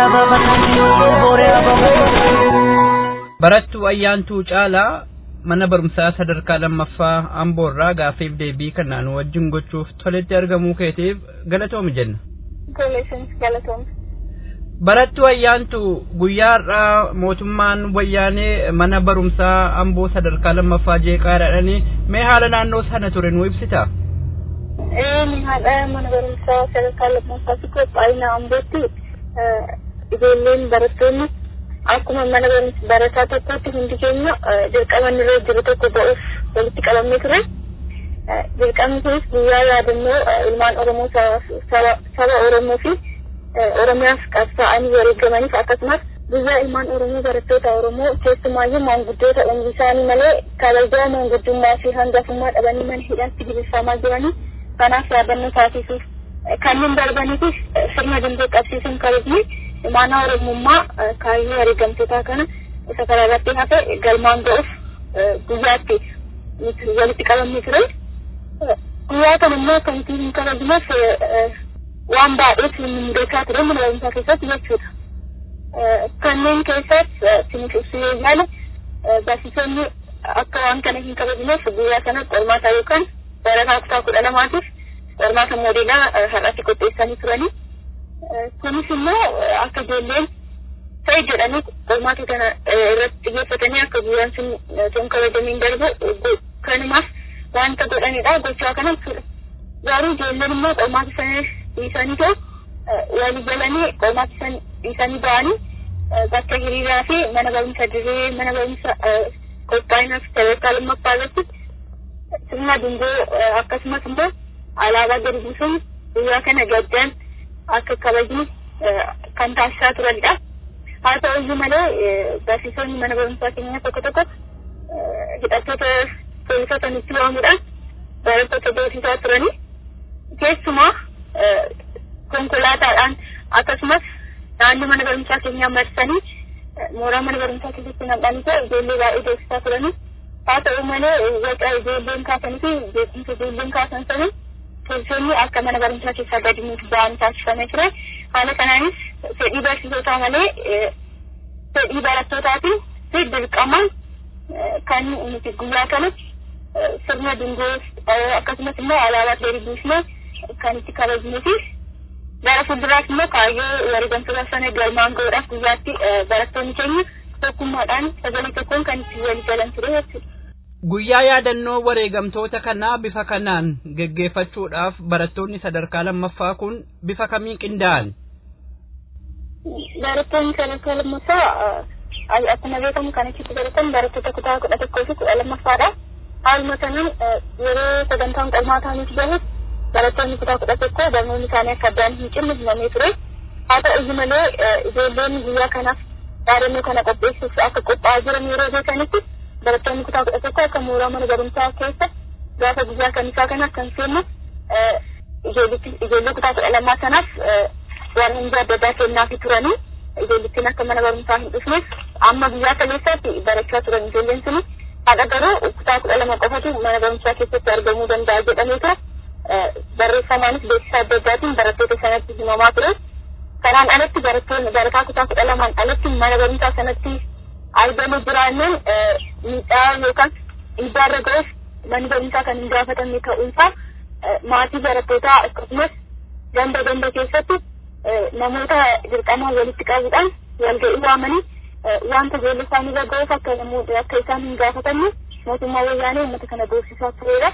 F: abaabatu.
C: Barattuu Ayyaantuu Caalaa mana barumsaa sadarkaa lammaffaa Amboorraa gaafiif deebii kanaan wajjin gochuuf toletti argamuu keetiif galatoomi jenna.
G: Galatoomi.
C: Barattuu Ayyaantuu guyyaarraa mootummaan wayyaanee mana barumsaa Amboo sadarkaa lammaffaa jeeqaadhaadhani mee haala naannoo sana ture nu ibsitaa?
G: Haadha mana barumsaa sadarkaa lammaffaatti qophaa'ina Ambootti ijoolleen barattoonni akkuma mana barumsa barataa tokkotti hundi keenya dirqama nurra jiru tokko ba'uuf walitti qabamnee ture. Dirqamni kunis guyyaa yaadannoo ilmaan Oromoo saba Oromoo fi Oromiyaaf qabsaa'anii wareegamaniif akkasumas guyyaa ilmaan Oromoo barattoota Oromoo keessumaayyuu maanguddoota umrii isaanii malee kabajaa maanguddummaa fi hangafummaa dhabanii mana hidhaatti gibbifamaa jiranii kanaaf yaadannoo taasisuuf kanneen darbaniifis sirna dungoo qabsiisuun kabajni imaanaa Oromummaa kaayyoo wareegamtootaa kana isa karaa irratti hafe galmaan ga'uuf guyyaatti walitti qabamnee ture. Guyyaa kana immoo akkamitti hin kabajneef waan baay'eetu nu mudataa ture mana barumsaa keessatti jechuudha. Kanneen keessas siniif ibsuu yoo yaale barsiisonni akka waan kana hin kabajneef guyyaa kana qormaata yookaan barataa kutaa 12tiif qormaata moodeelaa har'atti qopheessanii turanii. Kunis immoo akka ijoolleen ta'e jedhanii qormaata kana irratti xiyyeeffatanii akka guyyaan sun sun kabajamiin darbu kanumaaf wanta godhanidha gochaa kana jechuudha. Garuu ijoolleen immoo qormaata sana dhiisanii ta'u walii galanii qormaata dhiisanii ba'anii bakka hiriiraa fi mana barumsa dirree mana barumsa qophaa'inaaf sadarkaa lammaffaa irratti sirna dungoo akkasumas immoo alaabaa gadi buusuun guyyaa kana gaddaan akka kabajni kan taasisaa turanidha. Haa ta'uyyuu malee barsiisonni mana barumsaa keenya tokko hidhattoota poolisoota nutti waamuudhaan barattoota doorsisaa turanii keessumaa konkolaataadhaan akkasumas naannoo mana barumsaa keenyaa marsanii mooraa mana barumsaa keessatti nam'anii ijoollee baay'ee doorsisaa turanii haa ta'u malee waca ijoolleen kaasanii fi beekumsa ijoolleen kaasan sanii poolisoonni akka mana barumsaa keessaa gadi nuuf ba'an taasifamee ture. Haala kanaanis fedhii barsiisotaa malee fedhii barattootaati fi dirqama kan nuti guyyaa kana sirna dungoo akkasumas immoo alaabaa dheerii buusnee kan itti kabajnuu fi gara fuulduraas immoo kaayyoo wareegamtoota sana galmaan gahuudhaaf guyyaatti barattoonni keenya tokkummaadhaan sagalee tokkoon kan itti walii galan ture jechuudha.
H: Guyyaa yaadannoo wareegamtoota kanaa bifa kanaan geggeeffachuudhaaf barattoonni sadarkaa lammaffaa kun bifa kamiin qindaa'an?
G: Barattoonni sadarkaa lammaffaa akkuma beekamu kan achitti baratan barattoota kutaa 11 fi 12ffaadha. Haaluma sanaan yeroo sagantaan qormaataa nuti bahu barattoonni kutaa 11 barnoonni isaanii akka addaan hin cinne himamee ture. Haa ta'u malee ijoolleen guyyaa kanaaf yaadannoo kana qopheessuuf akka qophaa'aa jiran yeroo beekanitti barattoonni kutaa 11 akka mooraa mana barumsaa keessa gaafa guyyaa kamisaa kana kan seennu ijoollee kutaa 12 sanaaf waan hunda adda addaa kennaafii turanii ijoollettiin akka mana barumsaa hin dhufneef amma guyyaa kaleessaatti barachaa turan ijoolleen suni haadha garuu kutaa 12 qofatu mana barumsaa keessatti argamuu danda'a jedhameetu barreeffamaanis beeksisa adda addaatiin barattoota sanatti himamaa ture. Kanaan alatti barataa kutaa 12 alatti mana barumsaa sanatti argamu jiraanneen miidhaa yookaan dhiibbaarra ga'uuf manni barumsaa kan hin gaafatamne ta'uunsaa maatii barattootaa akkasumas ganda keessatti namoota dirqamaa walitti qabuudhaan walga'ii waamanii wanta ijoollee isaaniirra ga'uuf akka isaan hin gaafatamne mootummaa wayyaanee uummata kana doorsisaa tureera.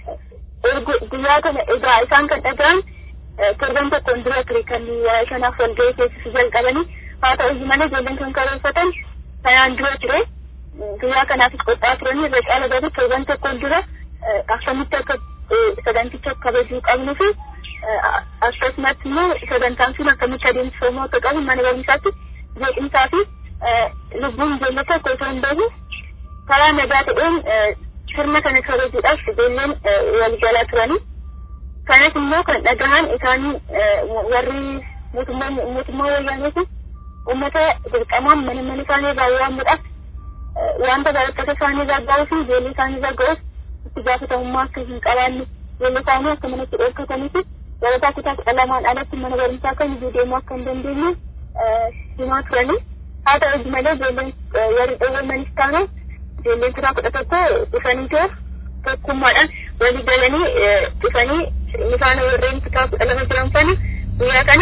G: Guyyaa kana egaa isaan kan dhaga'an torban tokkoon dura ture kan waa'ee kanaaf walga'ii keessatti jalqabanii haa ta'u malee ijoolleen kan karoorfatan kanaan dura ture guyyaa kanaafis qophaa'aa turanii irra caala gadi torban tokkoon dura akkamitti akka saganticha kabajuu qabnuu fi akkasumas immoo sagantaan sun akkamitti adeemsifamuu akka qabu mana barumsaatti jeequmsaa fi lubbuun ijoollee tokko osoo hin bahu karaa nagaa ta'een sirna kana kabajuudhaaf ijoolleen waliigalaa turanii. Kanas immoo kan dhagahan isaanii warri mootummaa wayyaanee uummata dirqamaan mana isaanii irraa waamuudhaaf wanta barattoota isaanii irraa ga'uu fi ijoollee isaanii irraa ga'uuf itti gaafatamummaa akka hin qabaanne ijoollee isaanii akka manatti dhoorkatanii fi barataa kutaa 12 alatti mana barumsaa kan iyyuu deemuu akka hin dandeenye himaa turanii. Haa ta'u malee ijoolleen warri dhoowwamanis taane ijoolleen kutaa 11 dhufanii tokkummaadhaan walii galanii dhufanii isaan warreen kutaa 12 jiran sana guyyaa kana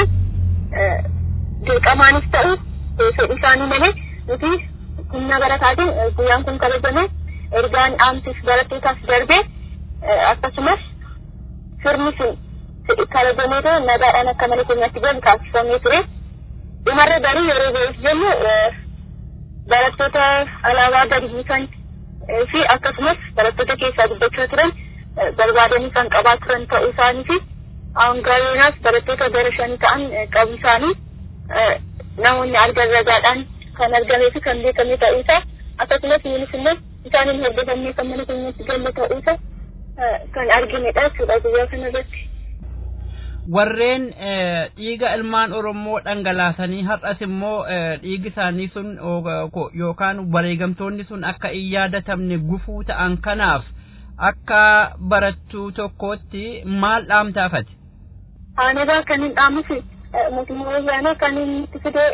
G: dirqamaanis ta'u fedhii isaanii malee nuti humna barataatiin guyyaan kun kabajame ergaan dhaamsiif barattootaaf darbee akkasumas sirni sun kabajameetoo nagaadhaan akka mana keenyatti galu taasifamee ture. Dhumarra garii yeroo ba'uuf jennu barattoota alaabaa gadi buusan fi akkasumas barattoota keessaa dubbachaa turan barbaadanii kan qabaa turan ta'uu isaanii fi aangawoonaas barattoota gara 5 ta'an qabu isaanii namoonni argan ragaadhaan kan argamee fi kan beekame ta'uu isaa akkasumas nuunis immoo isaaniin hordofamnee kan mana keenyatti galle ta'uu isaa kan arginedha jechuudha guyyaa kanarratti.
H: Warreen dhiiga ilmaan Oromoo dhangalaasanii har'as immoo dhiigi isaanii sun yookaan wareegamtoonni sun akka hin yaadatamne gufuu ta'an kanaaf akka barattuu tokkootti maal dhaamtaafate?
G: Aaneegaa kan hin dhaamusi mootummaa wayyaanee kan inni itti fidee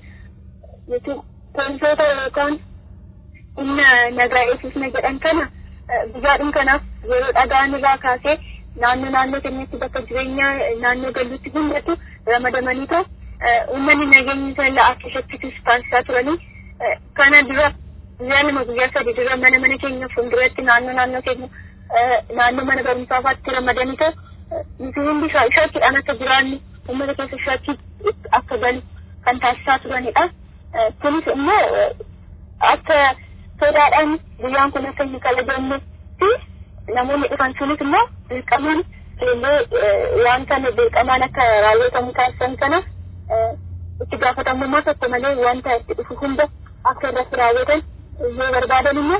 G: poolisoota yookaan humna nagaa eegsisna jedhan kana guyyaadhuma kanaaf yeroo dhagaan irraa kaasee naannoo keenyatti bakka jireenyaa naannoo galluutti hundatu ramadamanii ta'u uummanni nageenya isaa akka shakkisus taasisaa turanii kana dura guyyaa 2 guyyaa 3 dura mana keenya fuulduratti naannoo keenya naannoo mana barumsaa fa'aatti ramadanii ta'u nuti hundi shakkiidhaan akka jiraannu uummata keessa shakkii akka galu kan taasisaa turanidha. Kunis immoo akka sodaadhaan guyyaan kun akka hin kabajamne fi namoonni dhufan sunis immoo dirqamaan waan kana dirqamaan akka raawwatamu taasisan kana itti gaafatamummaa tokko malee wanta itti dhufu hunda akka irratti raawwatan yoo barbaadan immoo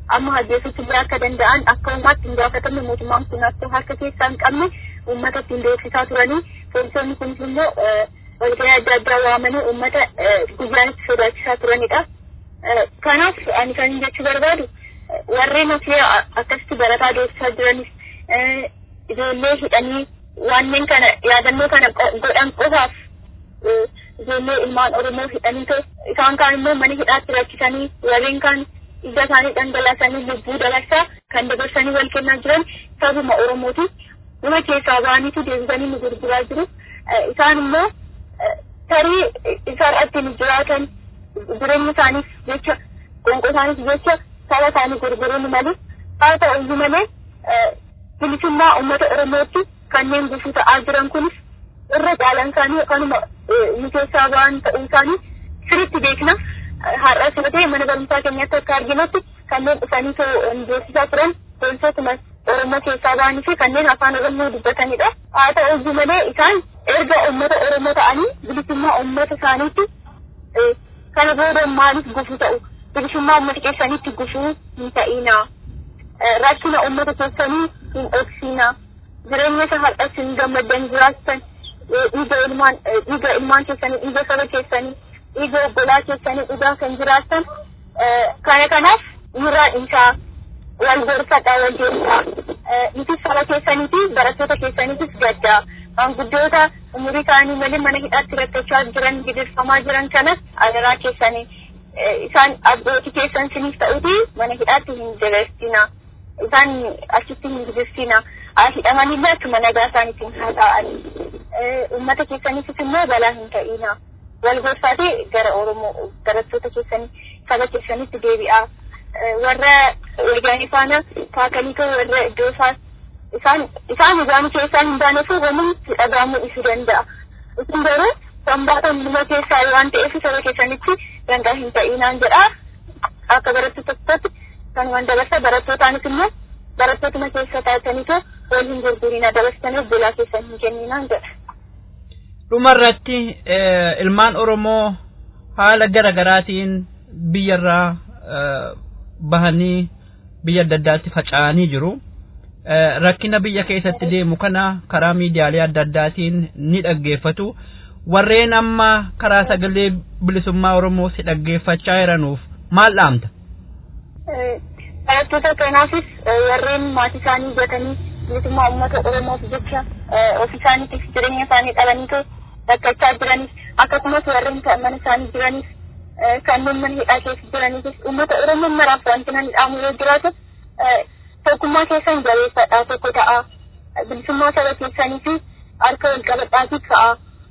G: amma hajjeesutti illee akka danda'an akka uumaatti hin gaafatamne mootummaan kun akka harka keessaa hin qabne uummata ittiin beeksisaa turanii poolisoonni kunis immoo walgahii adda addaa waamanii uummata guyyaanitti sodaachisaa turanidha. Kanaaf ani kan jechuu barbaadu warreen asii akkasitti barataa doorsisaa jiranis ijoollee hidhanii wanneen kana yaadannoo kana godhan qofaaf ijoollee ilmaan Oromoo hidhanii isaan kaan immoo mana hidhaatti rakkisanii warreen kaan ija isaanii dhangalaasanii lubbuu dabarsaa kan dabarsanii wal kennaa jiran sabuma Oromooti. Nama keessaa ba'aniitu deebisanii nu gurguraa jiru. Isaan immoo tarii isaan ittiin jiraatan jireenya isaaniif jecha qoonqoo isaaniif jecha saba isaanii gurguruun malee haa ta'u malee bilisummaa uummata Oromootti kanneen gufuu ta'aa jiran kunis irra caalaan isaanii kanuma nu keessaa ba'an ta'uu isaanii sirriitti beekna. Har'a simatee mana barumsaa keenyatti akka arginutti kanneen dhufanii beeksisaa turan poolisootuma Oromoo keessaa ba'anii fi kanneen afaan Oromoo dubbatanidha. Haa ta'u malee isaan erga uummata Oromoo ta'anii bilisummaa uummata isaaniitti kana booda maaliif gufuu ta'u? Bilisummaa uummata keessaniitti gufuu hin ta'ina. Rakkina uummata keessanii hin dhoksina. Jireenya isa har'as hin gammadan jiraatan dhiiga ilmaan keessanii dhiiga saba keessanii dhiiga obbolaa keessanii dhugaa kan jiraatan kanaaf nurraa dhiisaa wal gorfadhaa wal deemsaa nuti saba keessaniifi barattoota keessaniifis gaddaa maanguddoota umurii isaanii malee mana hidhaatti rakkachaa jiran gidirfamaa jiran kanas adaraa keessanii isaan abbootii keessan siniif ta'uti mana hidhaatti hin dabarsina isaan achitti hin gidirsina hidhamanillee akkuma nagaa isaaniitiin haa ta'anii uummata keessaniifis immoo balaa hin ta'ina wal gorfaatee gara Oromoo barattoota keessanii saba keessanitti deebi'aa warra wayyaanii faana kaakanii warra iddoo isaan wayyaanii keessaa hin baaneef wanti dhagahamuu isuu danda'a. Isin garuu sanbaatan luma keessaa waan ta'eef saba keessanitti dangaa hin ta'inaan jedha akka barattootaatti kan waan dabarsa barattootanis immoo barattootuma keessa taataniitoo wal hin gurgurina dabarsitanii obbolaa keessan hin kenninaan jedha.
H: Dhumarratti ilmaan Oromoo haala garaagaraatiin biyyarraa bahanii biyya adda addaatti faca'anii jiru. Rakkina biyya keessatti deemu kana karaa miidiyaalee adda addaatiin ni dhaggeeffatu. Warreen amma karaa sagalee bilisummaa Oromoo si dhaggeeffachaa jiranuuf maal dhaamta?
G: Barattoota kanaafis warreen maatii isaanii gatanii bilisummaa uummata Oromoof jecha ofii isaaniitiif jireenya isaanii dhabanii rakkachaa jiranis akkasumas warreen mana isaanii jiranis kanneen mana hidhaa keessa jiraniifis uummata Oromoo maraaf wanti nan dhaamu yoo jiraatu tokkummaa keessan jabeessadhaa tokko ta'a bilisummaa saba keessanii fi harka wal qabadhaatii ka'a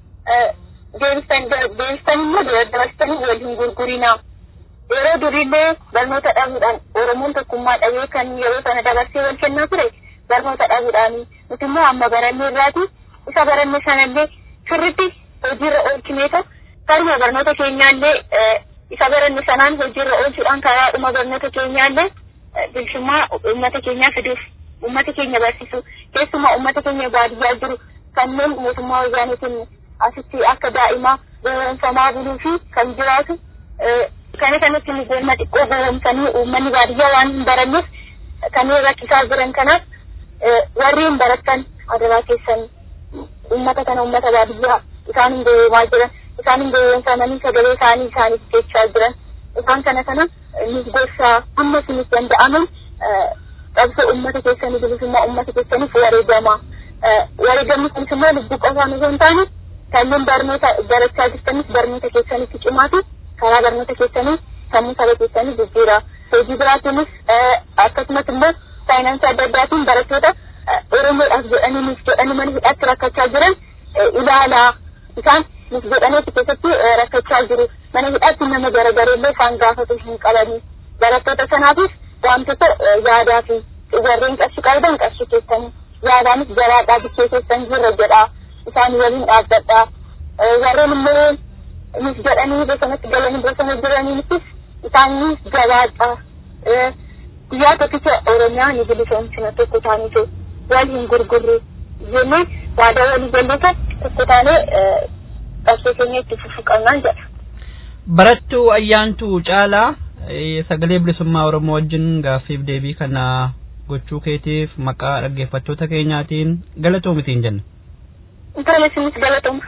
G: deebistan immoo dabarsitanii wal hin gurgurinaa. Yeroo duriillee barnoota dhabuudhaan Oromoon tokkummaa dhabee kan yeroo sana dabarsee wal kennaa ture barnoota dhabuudhaani nuti immoo amma barannee irraati isa baranne sanallee sirriitti hojiirra oolchineeta karuma barnoota keenyaallee isa baranne sanaan hojiirra oolchuudhaan karaadhuma barnoota keenyaallee bilisummaa uummata keenyaa fiduuf uummata keenya barsiisu keessumaa uummata keenya baadiyyaa jiru kanneen mootummaa wayyaaniitiin asitti akka daa'imaa gowwoomfamaa buluu fi kan jiraatu kana kanatti ni deema xiqqoo gowwoomsanii uummanni baadiyyaa waan hin baranneef kanneen rakkisaa jiran kanaaf warreen barattan adaraa keessan uummata kana uummata baadiyyaa isaan hin gowwoomaa jiran isaan hin gowwoomfamanii sagalee isaanii isaaniif jechaa jiran isaan kana nuuf gorsaa amma isinis danda'aman qabsoo uummata keessanii bilisummaa uummata keessaniif wareegamaa wareegamni kunis immoo lubbuu qofaan osoo hin taane kanneen barnoota barachaa jirtanis barnoota keessanitti cimaatu karaa barnoota keessanii sammuu saba keessanii jijjiira hojii biraatiinis akkasumas immoo faayinaansii adda addaatiin barattoota Oromoodhaaf jedhanii nuuf jedhanii mana hidhaatti rakkachaa jiran ilaalaa isaan nuuf jedhanii keessatti rakkachaa jiru mana hidhaatti nama garagareellee isaan gaafatu hin qabanii barattoota sanaafis wantoota yaadaa fi warreen qarshii qabdan qarshii keessanii yaadaanis garaadhaa bichee keessan jirra jedhaa isaan waliin dhaabbadhaa warreen immoo nuuf jedhanii bosonatti galanii bosona jiraniinis isaanis gabaadhaa guyyaa tokkicha Oromiyaa ni bilisoomsina tokko taaniitu wal hin gurgurru jennee waadaa walii galleessa tokko taanee qabsoo keenya itti fufuu qabnaan jedha.
H: Barattuu Ayyaantuu Caalaa sagalee bilisummaa Oromoo wajjin gaaffiif deebii kana gochuu keetiif maqaa dhaggeeffattoota keenyaatiin galatoomitiin jenna.
G: Galatoomis galatooma.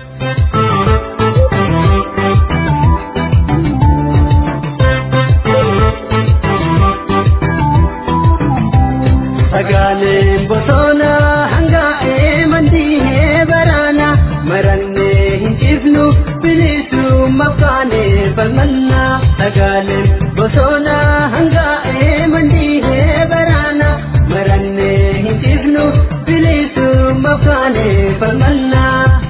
E: Sagaaleen bosona hangaa'ee mandii baraana marannee hin ciifnu bilisuu maqaanee falmanna. Sagaaleen bosona hangaa'ee mandii baraana marannee hin ciifnu bilisuu maqaanee falmanna.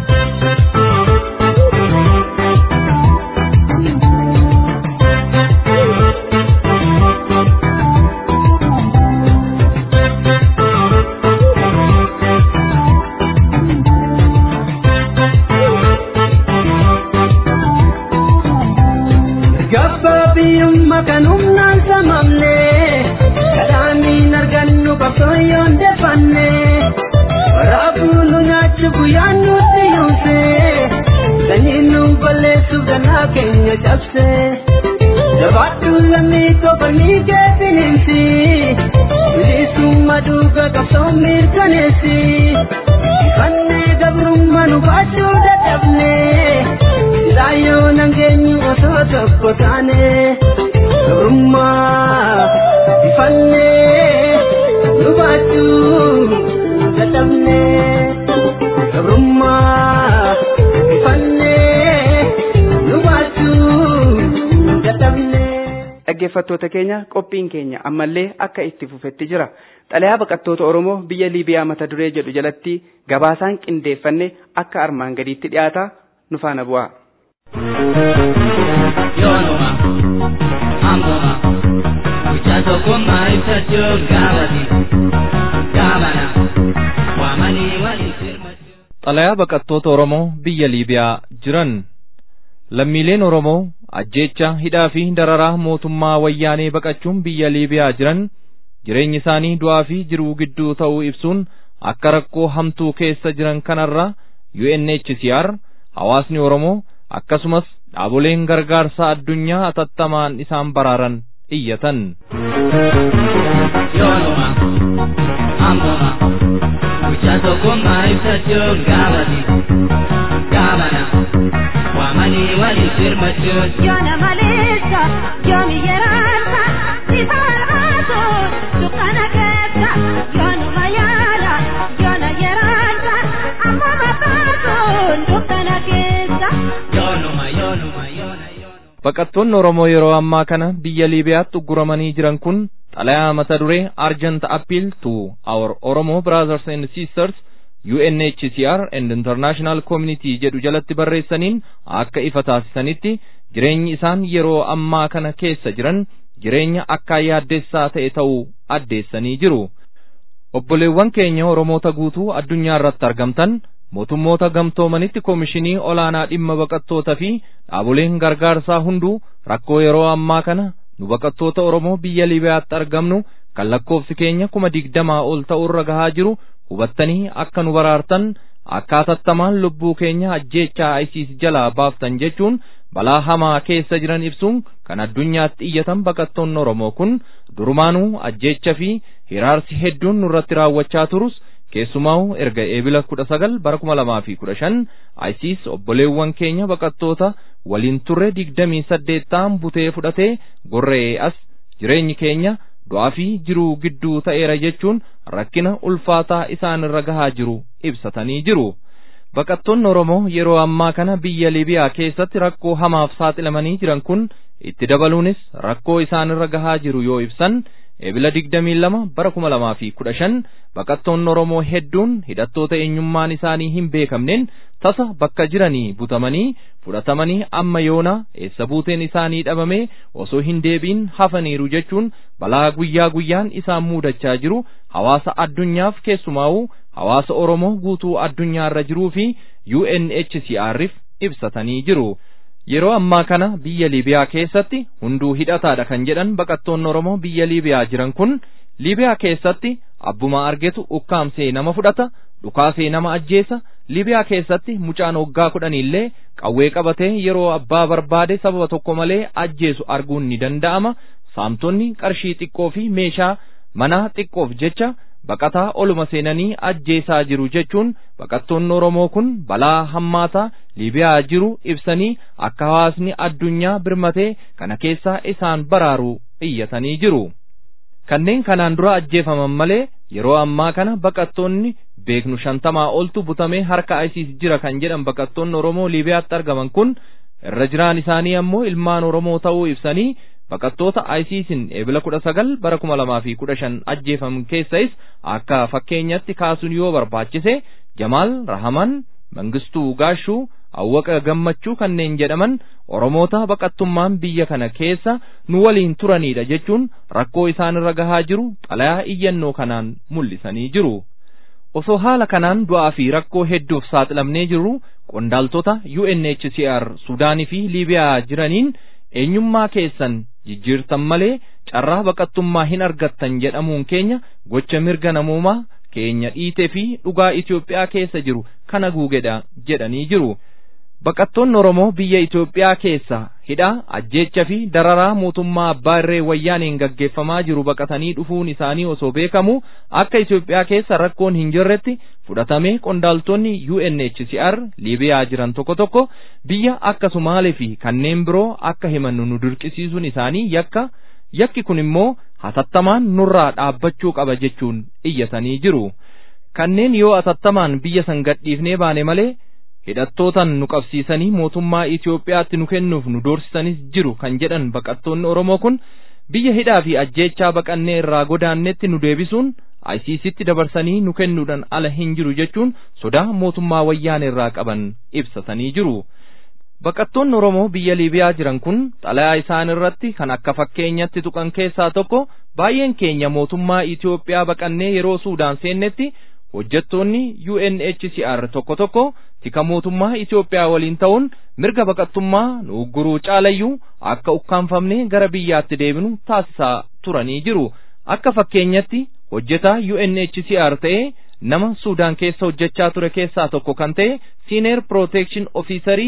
E: Kanumnaan samamne kadhaamiin argannu qabsooyoon defanne waraabulu nyaachu guyyaan nutti yoomse sanyiin nu balleessuuf danaa keenya cabse jabaadhu lammii toofanii keefinimsi bilisummaa dhuga qabsoon mirkaneessi ifannee gabrummaa nu baachuu dadhabne silaayyoo nangeenyu osoo tokko taane. Rumma ifanne nubatu dadhabne rumma ifanne nubatu dadhabne.
B: Dhaggeeffattoota keenya qophiin keenya ammallee akka itti fufetti jira. Xalayaa baqattoota Oromoo biyya Liibiyaa mata duree jedhu jalatti gabaasaan qindeeffanne akka armaan gadiitti dhiyaata nu faana bu'aa.
F: Amboma, uchato koma itacho gabati, gabana, wamani wali sirmacho.
A: Xalayaa baqattoota Oromoo biyya Liibiyaa jiran lammiileen Oromoo ajjeecha hidhaa fi dararaa mootummaa wayyaanee baqachuun biyya Liibiyaa jiran jireenyi isaanii du'aa fi jiruu gidduu ta'uu ibsuun akka rakkoo hamtuu keessa jiran kanarra UNHCR hawaasni Oromoo akkasumas dhaaboleen gargaarsa addunyaa atattamaan isaan baraaran iyyatan.
F: Yoonuma, amboma, uchato koma itacho gabati, gabana, wamani wali sirmacho.
I: Yoona maleessa, yoomi yeraansa, sifaaraato, dukkana keessa, yoonuma yaala, yoona yeraansa, amma mataatoon dukkana keessa.
A: Baqattoonni Oromoo yeroo ammaa kana biyya Liibiyaatti ugguramanii jiran kun xalayaa mata duree Urgent Appeal to Our Oromo Brothers and Sisters UNHCR and International Community jedhu jalatti barreessaniin akka ifa taasisanitti jireenyi isaan yeroo ammaa kana keessa jiran jireenya akka yaaddeessaa ta'e ta'uu addeessanii jiru. Obboleewwan keenya Oromoota guutuu addunyaa irratti argamtan mootummoota gamtoomanitti koomishinii olaanaa dhimma baqattoota fi dhaaboleen gargaarsaa hunduu rakkoo yeroo ammaa kana nu baqattoota Oromoo biyya Liibiyaatti argamnu kan lakkoofsi keenya 20,000 ol ta'urra gahaa jiru hubattanii akka nu baraartan akkaatattamaan lubbuu keenya ajjeechaa ISIS jalaa baaftan jechuun balaa hamaa keessa jiran ibsuun kan addunyaatti iyyatan baqattoonni Oromoo kun durumaanuu ajjeecha fi hiraarsi hedduun nurratti raawwachaa turus keessumaa erga eebila 19 bara 2015 ISIS obboleewwan keenya baqattoota waliin turre 28 ta'an butee fudhatee gorra'ee as jireenyi keenya du'aa fi jiruu gidduu ta'eera jechuun rakkina ulfaataa isaan irra gahaa jiru ibsatanii jiru. Baqattoonni Oromoo yeroo ammaa kana biyya Liibiyaa keessatti rakkoo hamaaf saaxilamanii jiran kun itti dabaluunis rakkoo isaan irra gahaa jiru yoo ibsan Ebila 22 bara 2015 baqattoonni Oromoo hedduun hidhattoota eenyummaan isaanii hin beekamneen tasa bakka jiranii butamanii fudhatamanii amma yoona eessa buuteen isaanii dhabamee osoo hin deebiin hafaniiru jechuun balaa guyyaa guyyaan isaan muudachaa jiru hawaasa addunyaaf keessumaa'u hawaasa Oromoo guutuu addunyaarra jiruu fi UNHCR'if ibsatanii jiru. Yeroo ammaa kana biyya Liibiyaa keessatti hunduu hidhataadha kan jedhan baqattoonni Oromoo biyya Liibiyaa jiran kun Liibiyaa keessatti abbuma argetu ukkaamsee nama fudhata dhukaasee nama ajjeesa. Liibiyaa keessatti mucaan waggaa 10 illee qawwee qabatee yeroo abbaa barbaade sababa tokko malee ajjeesu arguun ni danda'ama. Saamtonni qarshii xiqqoo fi meeshaa manaa xiqqoof jecha baqataa oluma seenanii ajjeesaa jiru jechuun baqattoonni Oromoo kun balaa hammaataa Liibiyaa jiru ibsanii akka hawaasni addunyaa birmatee kana keessaa isaan baraaru iyyatanii jiru. Kanneen kanaan dura ajjeefaman malee yeroo ammaa kana baqattoonni beeknu 50 oltu butamee harka ISIS jira kan jedhan baqattoonni Oromoo Liibiyaatti argaman kun irra jiraan isaanii ammoo ilmaan Oromoo ta'uu ibsanii baqattoota ISISin eebila 19 bara 2015 ajjeefaman keessais akka fakkeenyatti kaasuun yoo barbaachise Jamaal Rahaman, Mangistuu Gaashuu, Awwaqa Gammachuu kanneen jedhaman Oromoota baqattummaan biyya kana keessa nu waliin turanidha jechuun rakkoo isaan irra gahaa jiru xalayaa iyyannoo kanaan mul'isanii jiru. Osoo haala kanaan du'aa fi rakkoo hedduuf saaxilamnee jiru qondaaltota UNHCR Suudaanii fi Liibiyaa jiraniin eenyummaa keessan jijjiirtan malee carraa baqattummaa hin argattan jedhamuun keenya gocha mirga namoomaa keenya dhiitee fi dhugaa Itoophiyaa keessa jiru kana guugedha jedhanii jiru. Baqattoonni Oromoo biyya Itoophiyaa keessa hidhaa ajjeecha fi dararaa mootummaa abbaa irree wayyaaneen gaggeeffamaa jiru baqatanii dhufuun isaanii osoo beekamu akka Itoophiyaa keessa rakkoon hin jirretti fudhatamee qondaaltonni UNHCR Liibiyaa jiran tokko tokko biyya akka Sumaalee fi kanneen biroo akka himannu nu dirqisiisuun isaanii yakki kun immoo hatattamaan nurraa dhaabbachuu qaba jechuun iyyatanii jiru. Kanneen yoo hatattamaan biyya san gadhiifnee baane malee hidhattootan nu qabsiisanii mootummaa Itoophiyaatti nu kennuuf nu doorsisanis jiru kan jedhan baqattoonni Oromoo kun biyya hidhaa fi ajjeechaa baqannee irraa godaannetti nu deebisuun ISISitti dabarsanii nu kennuudhaan ala hin jiru jechuun sodaa mootummaa wayyaanee irraa qaban ibsatanii jiru. Baqattoonni Oromoo biyya Liibiyaa jiran kun xalayaa isaan irratti kan akka fakkeenyatti tuqan keessaa tokko baay'een keenya mootummaa Itoophiyaa baqannee yeroo Suudaan seennetti hojjettoonni UNHCR tokko tika mootummaa Itoophiyaa waliin ta'uun mirga baqattummaa nu ugguruu caalayyuu akka ukkaanfamnee gara biyyaatti deebinu taasisaa turanii jiru. Akka fakkeenyatti hojjetaa UNHCR ta'ee nama Suudaan keessa hojjechaa ture keessaa tokko kan ta'e Senior Protection Officer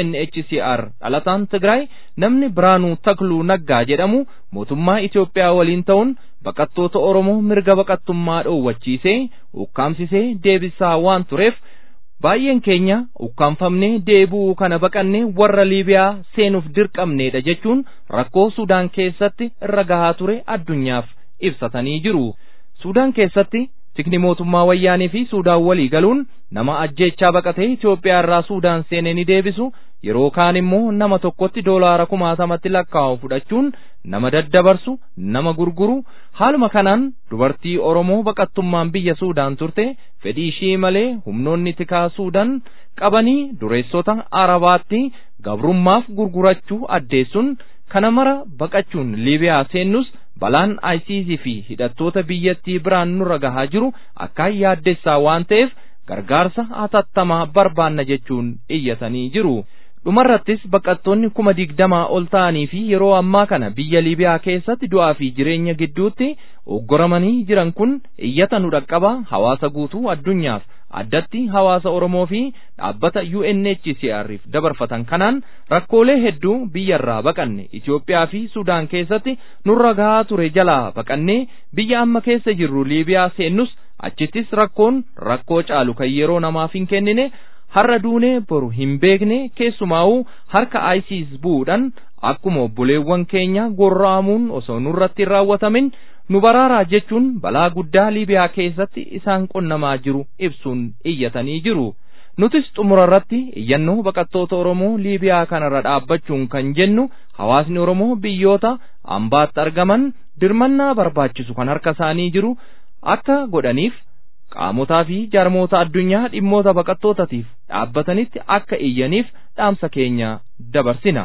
A: UNHCR dhalataan Tigraay namni Biraanuu Takluu Naggaa jedhamu mootummaa Itoophiyaa waliin ta'uun baqattoota Oromoo mirga baqattummaa dhoowwachiisee ukkaamsisee deebisaa waan tureef baay'een keenya ukkaanfamnee deebi'uu kana baqannee warra Liibiyaa seenuuf dirqamneedha jechuun rakkoo Suudaan keessatti irra gahaa ture addunyaaf ibsatanii jiru. Suudaan keessatti tikni mootummaa wayyaanii fi Suudaan walii galuun nama ajjeechaa baqatee Itoophiyaa irraa Suudaan seenee ni deebisu yeroo kaan immoo nama tokkotti doolaara 60,000 lakkaa'u fudhachuun nama daddabarsu nama gurguru. Haaluma kanaan dubartii Oromoo baqattummaan biyya Suudaan turte fedhii ishii malee humnoonni tikaa Suudaan qabanii dureessota Arabaatti gabrummaaf gurgurachuu addeessuun kana mara baqachuun Liibiyaa seennus balaan ISIS fi hidhattoota biyyattii biraan nurra gahaa jiru akka yaaddessaa waan ta'eef gargaarsa hatattamaa barbaanna jechuun iyyatanii jiru. Dhumarrattis baqattoonni 20,000 ol ta'anii fi yeroo ammaa kana biyya Liibiyaa keessatti du'aa fi jireenya gidduutti oggoramanii jiran kun iyyata nu dhaqqaba hawaasa guutuu addunyaaf addatti hawaasa Oromoo fi dhaabbata UNHCR'if dabarfatan kanaan rakkoolee hedduu biyyarraa baqanne Itoophiyaa fi Suudaan keessatti nurra gahaa ture jalaa baqannee biyya amma keessa jirru Liibiyaa seennus achittis rakkoo caalu kan yeroo namaaf hin kennine har'a duunee boru hin beekne keessumaa'uu harka ISIS bu'uudhaan akkuma obboleewwan keenya gorra'amuun osoo nurratti hin raawwatamin nu baraaraa jechuun balaa guddaa Liibiyaa keessatti isaan qonnamaa jiru ibsuun iyyatanii jiru. Nutis xumurarratti iyyannoo baqattoota Oromoo Liibiyaa kanarra dhaabbachuun kan jennu hawaasni Oromoo biyyoota ambaatti argaman dirmannaa barbaachisu kan harka isaanii jiru akka godhaniif qaamotaa fi jaarmoota addunyaa dhimmoota baqattootaatiif dhaabbatanitti akka iyyaniif dhaamsa keenya dabarsina.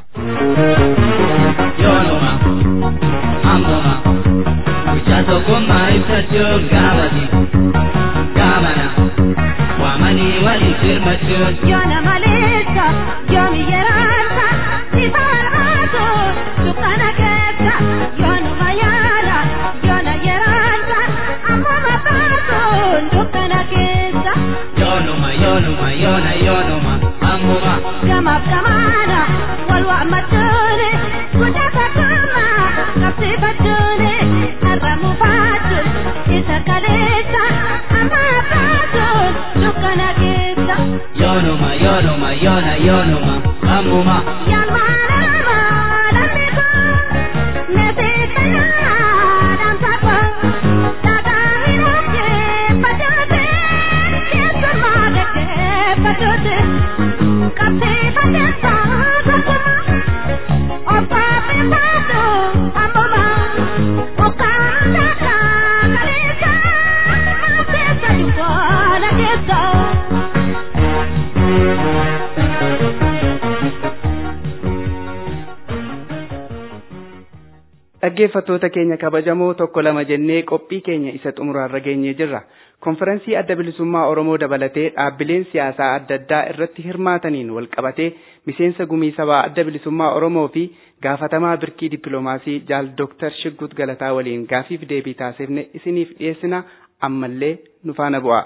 B: dhaggeeffattoota keenya kabajamoo tokko lama jennee qophii keenya isa xumuraarra geenyee jirra. Konferensii adda bilisummaa Oromoo dabalatee dhaabbileen siyaasaa adda addaa irratti hirmaataniin wal qabatee miseensa gumii sabaa adda bilisummaa Oromoo fi gaafatamaa birkii dippiloomaasii jaal Dr. Shiggut Galataa waliin gaafiif deebii taasifne isiniif dhiyeessina ammallee nu faana bu'a.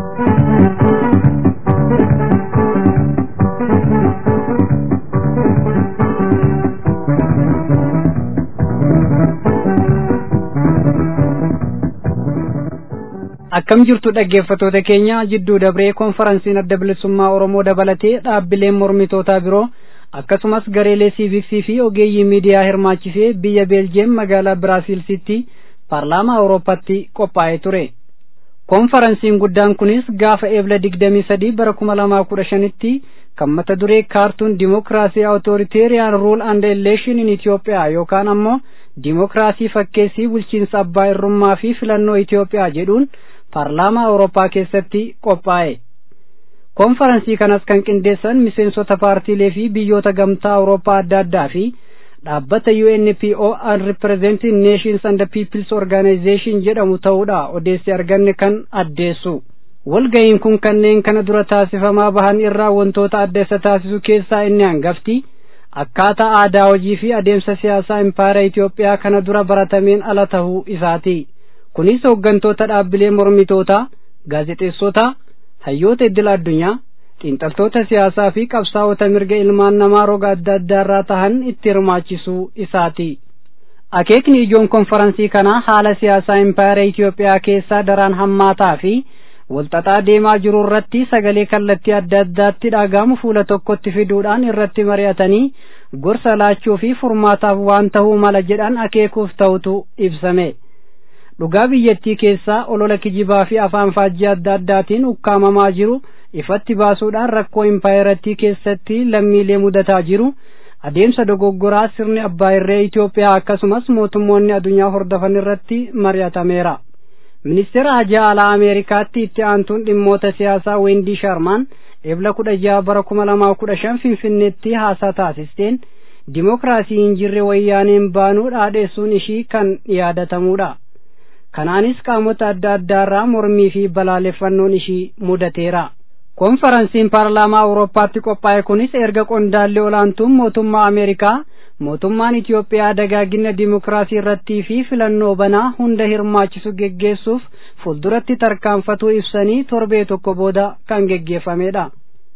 J: akkam jirtu dhaggeeffattoota keenya jidduu dabree konferensiin adda bilisummaa Oromoo dabalatee dhaabbileen mormitootaa biroo akkasumas gareelee siiviksii fi ogeeyyii miidiyaa hirmaachisee biyya Beeljeem magaalaa Biraasiilsitti paarlaamaa Awurooppaatti qophaa'ee ture. Konferensiin guddaan kunis gaafa eebla 23 bara 2015tti kan mata duree kaartuun Dimokiraasii Awutoriteeriyaan Ruul and Election in Itoophiyaa yookaan ammoo Dimokiraasii fakkeessii bulchiinsa abbaa irrummaa fi filannoo Itoophiyaa jedhuun paarlaamaa Awurooppaa keessatti qophaa'e. Konferensii kanas kan qindeessan miseensota paartiilee fi biyyoota gamtaa Awurooppaa adda addaa fi dhaabbata UNPO Unrepresented Nations and the People's Organization jedhamu ta'uudha odeessi arganne kan addeessu. Walga'iin kun kanneen kana dura taasifamaa bahan irraa wantoota adda isa taasisu keessaa inni hangafti akkaataa aadaa hojii fi adeemsa siyaasaa impaayera Itoophiyaa kana dura baratameen ala tahuu isaati. Kunis hooggantoota dhaabbilee mormitootaa, gaazexeessota, hayyoota idil addunyaa, xiinxaltoota siyaasaa fi qabsaa'ota mirga ilmaan namaa roga adda addaarraa tahan itti hirmaachisuu isaati. Akeekni ijoon konferensii kanaa haala siyaasaa impaayera Itoophiyaa keessaa daraan hammaataa fi walxaxaa deemaa jiru irratti sagalee kallattii adda addaatti dhagahamu fuula tokkotti fiduudhaan irratti mari'atanii gorsa laachuu fi furmaataaf waan tahuu mala jedhan akeekuuf ta'utu ibsame. Dhugaa biyyattii keessaa olola kijibaa fi afaan faajjii adda addaatiin ukkaamamaa jiru ifatti baasuudhaan rakkoo impaayerattii keessatti lammiilee mudataa jiru adeemsa dogoggoraa sirni abbaa irree Itoophiyaa akkasumas mootummoonni addunyaa hordofan irratti mari'atameera. Ministeera Haajaa Alaa Ameerikaatti itti aantuun dhimmoota siyaasaa Weendi Sharmaan eebla 16 bara 2015 Finfinneetti haasaa taasisteen dimokiraasii hin jirre wayyaaneen baanuu dhaadheessuun ishii kan yaadatamuudha. Kanaanis qaamota adda addaarraa mormii fi balaaleffannoon ishii mudateera. Konferensiin paarlaamaa Awurooppaatti qophaa'e kunis erga qondaalli olaantuun mootummaa Ameerikaa mootummaan Itoophiyaa dagaagina dimokiraasii irratti fi filannoo banaa hunda hirmaachisu geggeessuuf fuulduratti tarkaanfatuu ibsanii torbee tokko booda kan geggeeffamedha.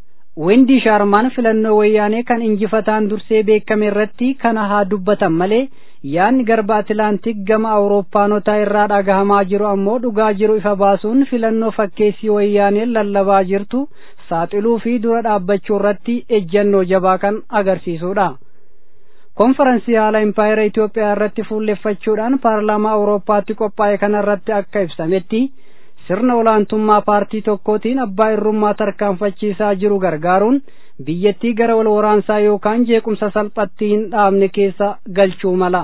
J: Weendi Sharmaan filannoo wayyaanee kan injifataan dursee beekame irratti kana haa dubbatan malee yaanni garba Atilaantik gama Awurooppaanotaa irraa dhagahamaa jiru ammoo dhugaa jiru ifa baasuun filannoo fakkeessii wayyaaneen lallabaa jirtu saaxiluu fi dura dhaabbachuu irratti ejjennoo jabaa kan agarsiisudha. Konferensii haala impaayera Itoophiyaa irratti fuulleffachuudhaan paarlaamaa Awurooppaatti qophaa'e kana irratti akka ibsametti sirna olaantummaa paartii tokkootiin abbaa irrummaa tarkaanfachiisaa jiru gargaaruun biyyattii gara wal waraansaa yookaan jeequmsa salphatti hin dhaabne keessa galchuu mala.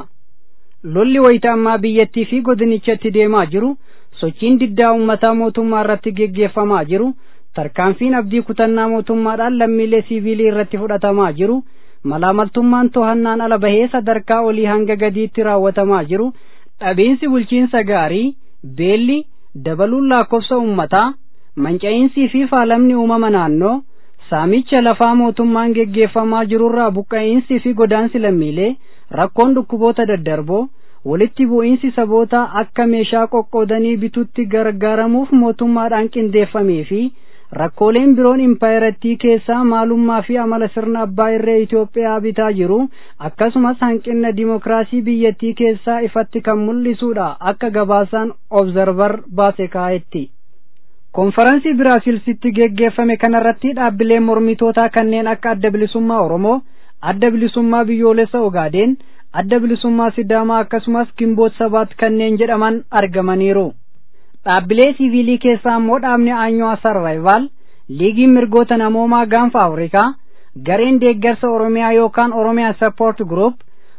J: Lolli wayita ammaa biyyattii fi godinichatti deemaa jiru, sochiin diddaa uummataa mootummaa irratti geggeeffamaa jiru, tarkaanfiin abdii kutannaa mootummaadhaan lammiilee siiviilii irratti fudhatamaa jiru, malaamaltummaan to'annaan ala bahee sadarkaa olii hanga gadiitti raawwatamaa jiru, dhabiinsi bulchiinsa gaarii, beelli, dabaluun lakkoofsa uummataa, manca'iinsii fi faalamni uumama naannoo, saamicha lafaa mootummaan geggeeffamaa jirurraa buqqa'iinsii fi godaansi lammiilee, rakkoon dhukkuboota daddarboo, walitti bu'iinsi saboota akka meeshaa qoqqoodanii bitutti gargaaramuuf mootummaadhaan qindeeffamee fi rakkooleen biroon impaayerattii keessaa maalummaa fi amala sirna abbaa irree Itoophiyaa bitaa jiru akkasumas hanqina dimokiraasii biyyattii keessaa ifatti kan mul'isuudha akka gabaasaan obzarvar baase kaa'etti. Konferensii Biraasiilsitti geggeeffame kanarratti dhaabbileen mormitootaa kanneen akka adda bilisummaa Oromoo, adda bilisummaa biyyoolessa Ogaadeen, adda bilisummaa Sidaamaa akkasumas Gimboot Sabaat kanneen jedhaman argamaniiru. Dhaabbilee siiviilii keessaa immoo dhaabni Aanyo'aa Sarvaayivaal, Liigiin Mirgoota Namoomaa Gaanfa Afrikaa, Gareen Deeggarsa Oromiyaa yookaan Oromiyaa Sappoort Group,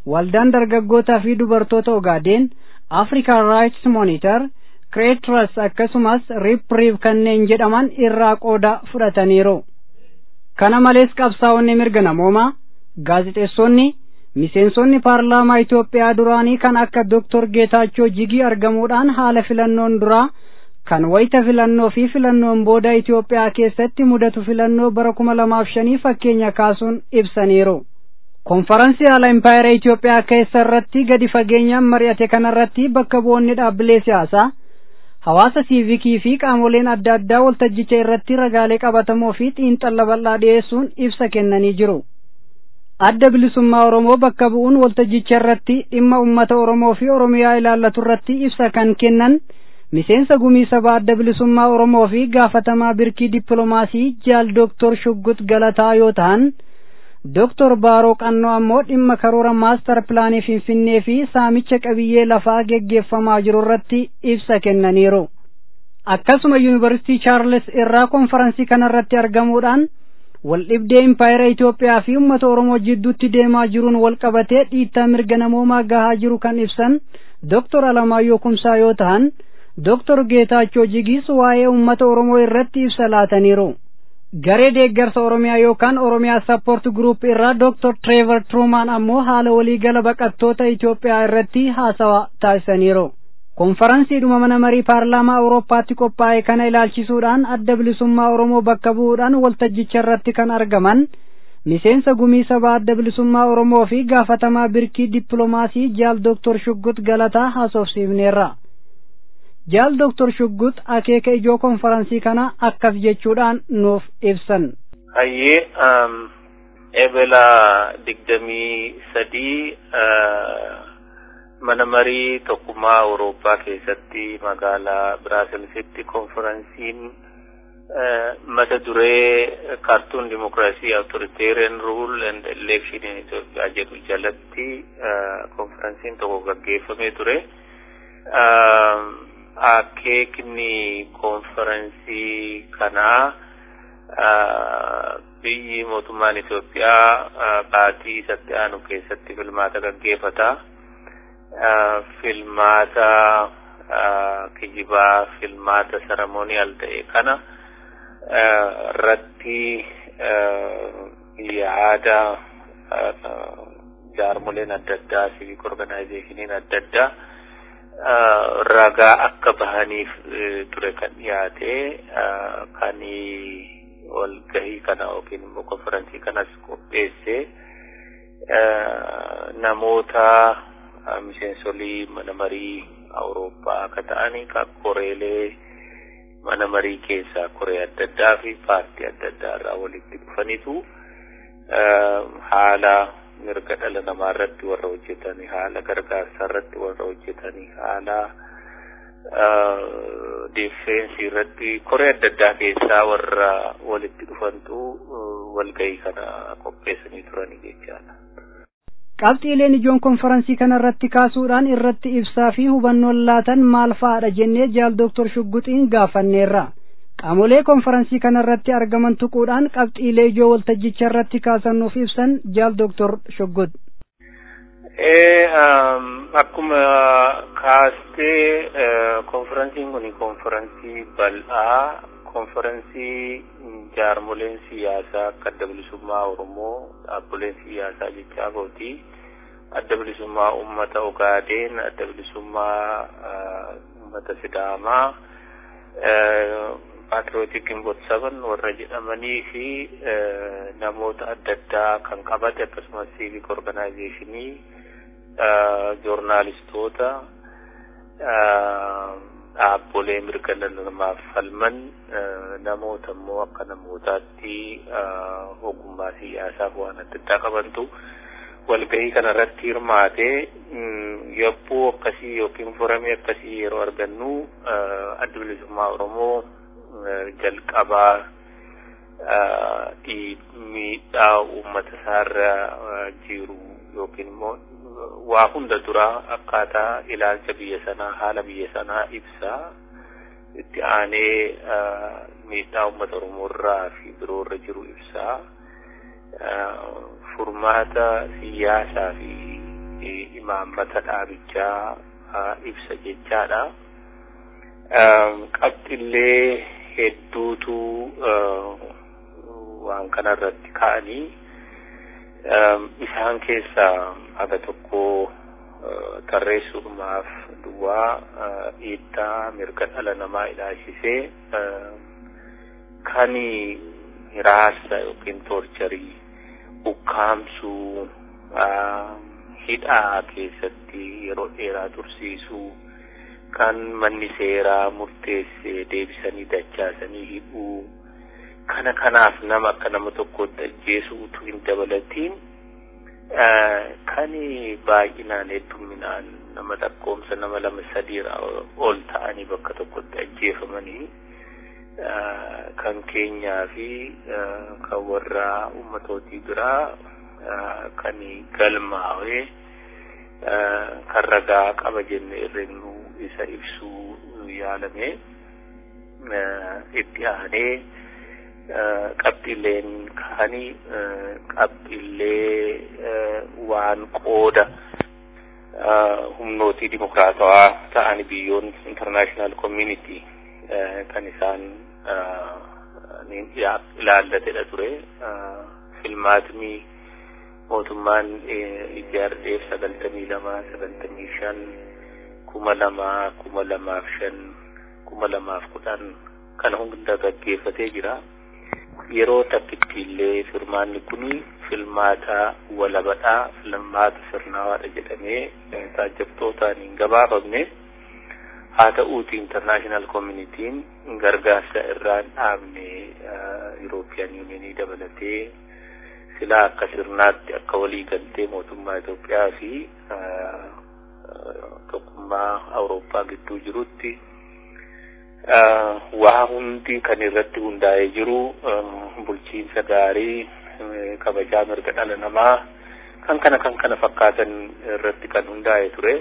J: waldaan dargaggootaa fi dubartoota Ogaadeen, African Rights Monitor, Creators akkasumas Reprieve kanneen jedhaman irraa qooda fudhataniiru. Kana malees qabsaa'onni mirga namoomaa, gaazexeessonni, miseensonni paarlaamaa Itoophiyaa duraanii kan akka Dr. Geetaachoo Jigii argamuudhaan haala filannoon duraa kan wayita filannoo fi filannoon booda Itoophiyaa keessatti mudatu filannoo bara 2005 fakkeenya kaasuun ibsaniiru. Konferansii haala Impaayera Itoophiyaa keessa irratti gadi fageenyaan mari'ate kanarratti bakka bu'oonni dhaabbilee siyaasaa, hawaasa siivikii fi qaamoleen adda addaa waltajjicha irratti ragaalee qabatamoo fi xiinxala bal'aa dhiyeessuun ibsa kennanii jiru. Adda bilisummaa Oromoo bakka bu'uun waltajjicha irratti dhimma uummata Oromoo fi Oromiyaa ilaallatu irratti ibsa kan kennan miseensa gumii sabaa adda bilisummaa Oromoo fi gaafatamaa birkii dippiloomaasii Jaal Dr. Shuggut Galataa yoo ta'an, Dr. Baaroo Qannoo ammoo dhimma karoora maastar pilaanii Finfinnee fi saamicha qabiyyee lafaa geggeeffamaa jiru irratti ibsa kennaniiru. Akkasuma Yuunivarsiitii Chaarles irraa konferansii kanarratti argamuudhaan waldhibdee Impaayera Itoophiyaa fi uummata Oromoo jidduutti deemaa jiruun walqabatee dhiittaa mirga namoomaa gahaa jiru kan ibsan Dr. Alamaayyoo Kumsaa yoo ta'an, Dr. Geetaachoo Jigiis waa'ee uummata Oromoo irratti ibsa laataniiru. Garee deeggarsa Oromiyaa yookaan Oromiyaa Support Group irraa Dr. Trevor Truman ammoo haala waliigala baqattoota Itoophiyaa irratti haasawa taasisaniiru. Konferansiidhuma mana marii paarlaamaa Awurooppaatti qophaa'e kana ilaalchisuudhaan adda bilisummaa Oromoo bakka bu'uudhaan waltajjicha irratti kan argaman miseensa gumii sabaa adda bilisummaa Oromoo fi gaafatamaa birkii dippiloomaasii Jaal Dr. Shuggut Galataa haasofsiifneerra. Jaal Dr. Shuggut akeeka ijoo konferansii kana akkas jechuudhaan nuuf ibsan.
K: Hayyee ebela 23 mana marii tokkummaa Awurooppaa keessatti magaalaa Biraaselsitti konferansiin mata duree Cartoon Democracy, Authoritarian Rule and Election in Ethiopia jedhu jalatti konferansiin tokko gaggeeffamee ture. Akeekni konferansii kanaa biyyi mootummaan Itoophiyaa baatii isatti aanu keessatti filmaata gaggeeffata. Filmaata kijibaa, filmaata seremonial ta'e kana irratti yaada jaarmoleen adda addaa, civic organizationiin adda addaa ragaa akka bahaniif ture kan dhiyaate kan walgahii kana yookiin immoo konferansii kanas qopheesse namoota miseensolii mana marii Awurooppaa akka ta'anii koreelee mana marii keessaa koree adda addaa fi paartii adda addaa irraa walitti dhufanitu haala mirga dhala namaa irratti warra hojjetanii, haala gargaarsaa irratti warra hojjetanii, haala difeensii irratti koree adda addaa keessaa warra walitti dhufantu walgahii kana qopheessanii turanii jechaadha.
J: Qabxiileen ijoon konferansii kana irratti kaasuudhaan irratti ibsaa fi hubannoon laatan maal fa'aadha jennee Jaal Dr. Shugguxiin gaafanneerra. Qaamolee konferansii kana irratti argaman tuquudhaan qabxiilee ijoo waltajjicha irratti kaasannuuf ibsan Jaal Dr. Shuggut.
K: Akkuma kaastee konferansiin kun konferansii bal'aa, konferansii jaarmoleen siyaasaa akka adda bilisummaa Oromoo, dhaabbileen siyaasaa jechaa kooti, adda bilisummaa uummata Ogaadeen, adda bilisummaa uummata Sidaamaa, Patriotic Gimbot 7 warra jedhamanii fi namoota adda addaa kan qabate akkasumas civic organizationii, joornaalistoota, dhaabbolee mirga dhala namaaf falman, namoota immoo akka namootaatti ogummaa siyaasaaf waan adda addaa qabantu walgahii kana irratti hirmaatee yobbuu akkasii yookiin foramii akkasii yeroo argannu adda bilisummaa Oromoo jalqabaa miidhaa uummata isaarra jiru yookiin immoo waa hunda dura akkaataa ilaalcha biyya sanaa, haala biyya sanaa ibsaa, itti aanee miidhaa uummata Oromoo irraa fi biroorra jiru ibsaa, furmaata siyaasaa fi imaammata dhaabichaa ibsa jechaadha. Qabxiilee hedduutu waan kanarratti ka'anii isaan keessaa aga tokko tarreessuudhaaf duwwaa dhiittaa mirga dhala namaa ilaalchisee kan hiraasa yookiin toorcharii ukkaamsuu hidhaa keessatti yeroo dheeraa tursiisuu kan manni seeraa murteessee deebisanii dachaasanii hidhuu kanaaf nama akka nama tokkotti ajjeesuu utuu hin dabalatiin kan baay'inaan hedduminaan nama lakkoofsa nama 2-3 ol ta'anii bakka tokkotti ajjeefamanii kan keenyaa fi kan warra ummatootii biraa kan galmaa'ee kan ragaa qaba jenne irreennu isa ibsuu yaalame itti aanee qabxiileen kaanii qabxiilee waan qooda humnootii dimokiraatawaa ta'an biyyoon international community kan isaan ilaallatedha ture. Filmaatni mootummaan ijaardeef 92-95 2005 2010 kana hunda gaggeeffatee jira. Yeroo takkittiillee filmaanni kuni filmaata walabadhaa filmaata sirnaawaadha jedhamee taajjabtootaan hin gabaafamne. haa ta'uuti international communityin gargaarsa irraan dhaabne European Unionii dabalatee silaa akka sirnaatti akka walii galtee mootummaa Itoophiyaa fi tokkummaa Awurooppaa gidduu jirutti waa hundi kan irratti hundaa'ee jiru bulchiinsa gaarii kabajaa mirga dhala namaa kan kana fakkaatan irratti kan hundaa'ee ture.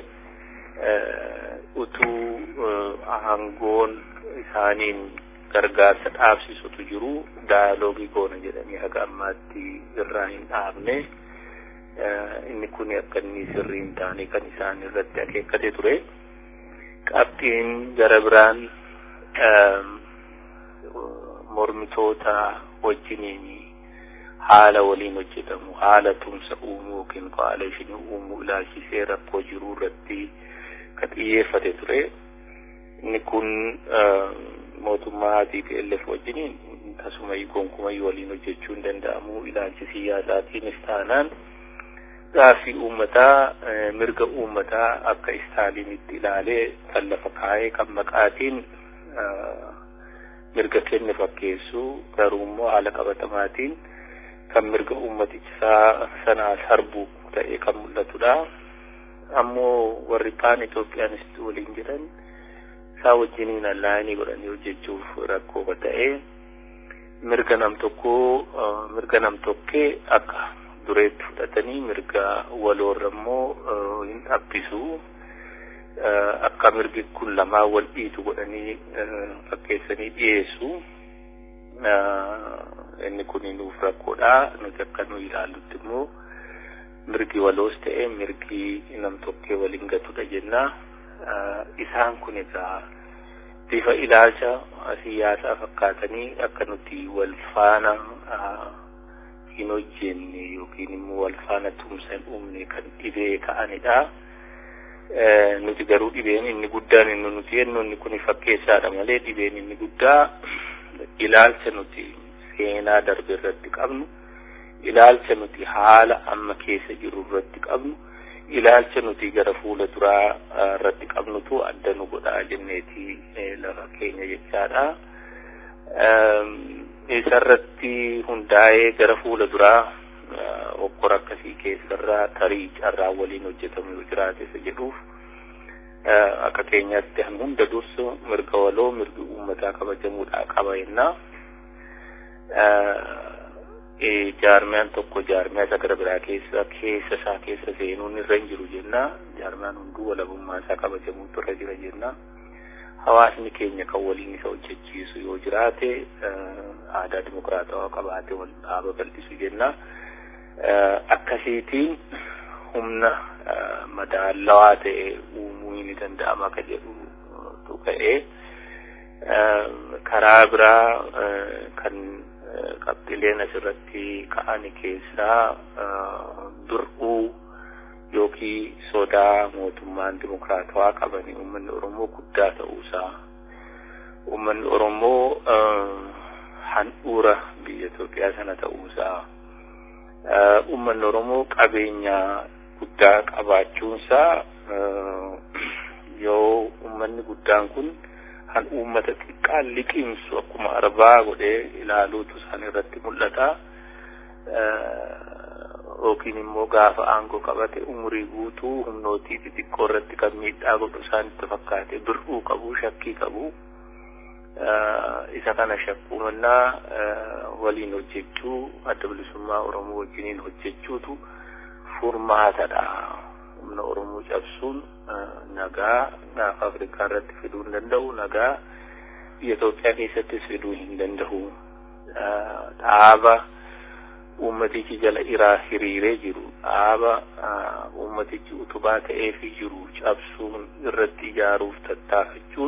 K: Utuu aangoon isaaniin gargaarsa dhaabsisutu jiru daayaloogii goona jedhanii haga ammaatti irraa hin dhaabne inni kun akka inni sirrii hin taane kan isaan irratti akeekkate ture. Qabxiin gara biraan mormitoota wajjiniin haala waliin hojjetamu haala tumsa uumuu yookiin ko'aaleeshinii uumuu ilaalchisee rakkoo jiru irratti kan xiyyeeffate ture. Inni kun mootummaa TPLF wajjiniin tasuma gonkumayyuu waliin hojjechuu hin danda'amu ilaalchi siyaasaatiinis taanaan gaaffii uummataa mirga uummataa akka Istaaliinitti ilaalee kan lafa kaa'ee kan maqaatiin mirga kenne fakkeessu garuu immoo haala qabatamaatiin kan mirga uummaticha sanaa sarbu ta'ee kan mul'atudha. Ammoo warri paan Itoophiyaanisti waliin jiran isaa wajjiniin allaanii godhanii hojjechuuf rakkoo ta'ee mirga nam tokkee akka dureetti fudhatanii mirga waloorra immoo hin dhaphisu akka mirgi kun lamaa wal dhiitu godhanii fakkeessanii dhiyeessu. Inni kun nuuf rakkoodha. Nuti akka nu ilaallutti immoo mirgi waloos ta'e mirgi nam tokkee waliin gatudha jenna. Isaan kun egaa bifa ilaalcha siyaasaa fakkaatanii akka nuti wal faana hin hojjenne yookiin immoo wal faana tumsa hin uumne kan dhibee ka'anidha. Nuti garuu dhibeen inni guddaan inni nuti jennu inni kun fakkeessaadha malee dhibeen inni guddaa ilaalcha nuti seenaa darbe irratti qabnu, ilaalcha nuti haala amma keessa jiru irratti qabnu, ilaalcha nuti gara fuula duraa irratti qabnutu adda nu godhaa jenneeti lafa keenya jechaadha. Isarratti hundaa'ee gara fuula duraa okkora akkasii keessarraa tarii carraa waliin hojjetamu yoo jiraate isa jedhuuf akka keenyatti hunda dursu mirga waloo mirgi uummataa kabajamuudhaa qaba jennaa. Jaarmiyaan tokko jaarmiyaa isa gara biraa keessa seenuun irra hin jiru jennaa. Jaarmiyaan hunduu walabummaa isaa kabajamuutu irra jira jennaa. Hawaasni keenya kan waliin isa hojjechiisu yoo jiraate aadaa dimokiraatawaa qabaatee wal dhaaba bal'isu jennaa. Akkasiitiin humna madaalawaa ta'e uumuu ni danda'ama akka jedhu tuqa'ee karaa biraa kan qabxileen asirratti ka'an keessaa dur'uu yookiin sodaa mootummaan dimokiraatawaa qabanii uummanni Oromoo guddaa ta'uusaa, uummanni Oromoo handhuura biyya Itoophiyaa sana ta'uusaa, uummanni Oromoo qabeenya guddaa qabaachuunsaa yoo uummanni guddaan kun han uummata xiqqaan liqimsu akkuma arbaa godhee ilaaluutu isaan irratti mul'ata. Yookiin immoo gaafa aangoo qabate umurii guutuu humnootii xixiqqoo irratti kan miidhaa godhu isaanitti fakkaate bir'uu qabu, shakkii qabu. Isa kana shakkuu mannaa waliin hojjechuu, adda bilisummaa Oromoo wajjiniin hojjechuutu furmaatadha. Humna Oromoo cabsuun nagaa gaafa Afrikaa irratti fiduu hin danda'u, nagaa biyya Itoophiyaa keessattis fiduu hin danda'u. Dhaaba uummatichi jala iraa hiriiree jiru, dhaaba uummatichi utubaa ta'eefi jiru cabsuun irratti ijaaruuf tattaafachuun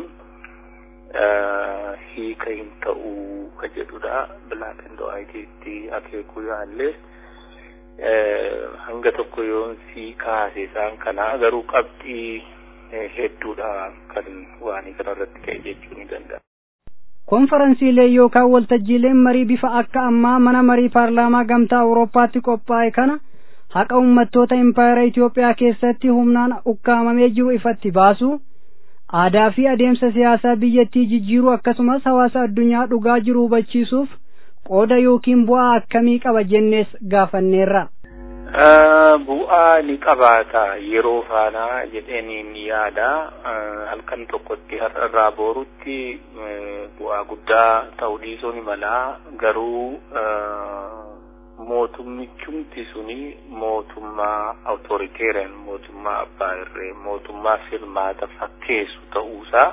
K: hiika hin ta'u ka jedhudha. Black and White'tti akeekuu yaallee hanga tokko yoon si kaase isaan kana garuu qabxii hedduudha kan waan kanarratti ka'e jechuu ni danda'a.
J: Konferansiilee yookaan waltajjiileen marii bifa akka ammaa mana marii paarlaamaa gamtaa Awurooppaatti qophaa'e kana haqa uummattoota impaayera Itoophiyaa keessatti humnaan ukkaamamee jiru ifatti baasu, aadaa fi adeemsa siyaasaa biyyattii jijjiiruu akkasumas hawaasa addunyaa dhugaa jiru hubachiisuuf qooda yookiin bu'aa akkamii qaba jennees gaafanneerra.
K: Bu'aa ni qabaata yeroo faanaa jedheen yaada. Halkan tokkotti har'arraa boorutti bu'aa guddaa ta'uu dhiisuu ni mala. Garuu mootummichumti suni mootummaa autoriteeriyan, mootummaa abbaa irree, mootummaa filmaata fakkeessu ta'uusaa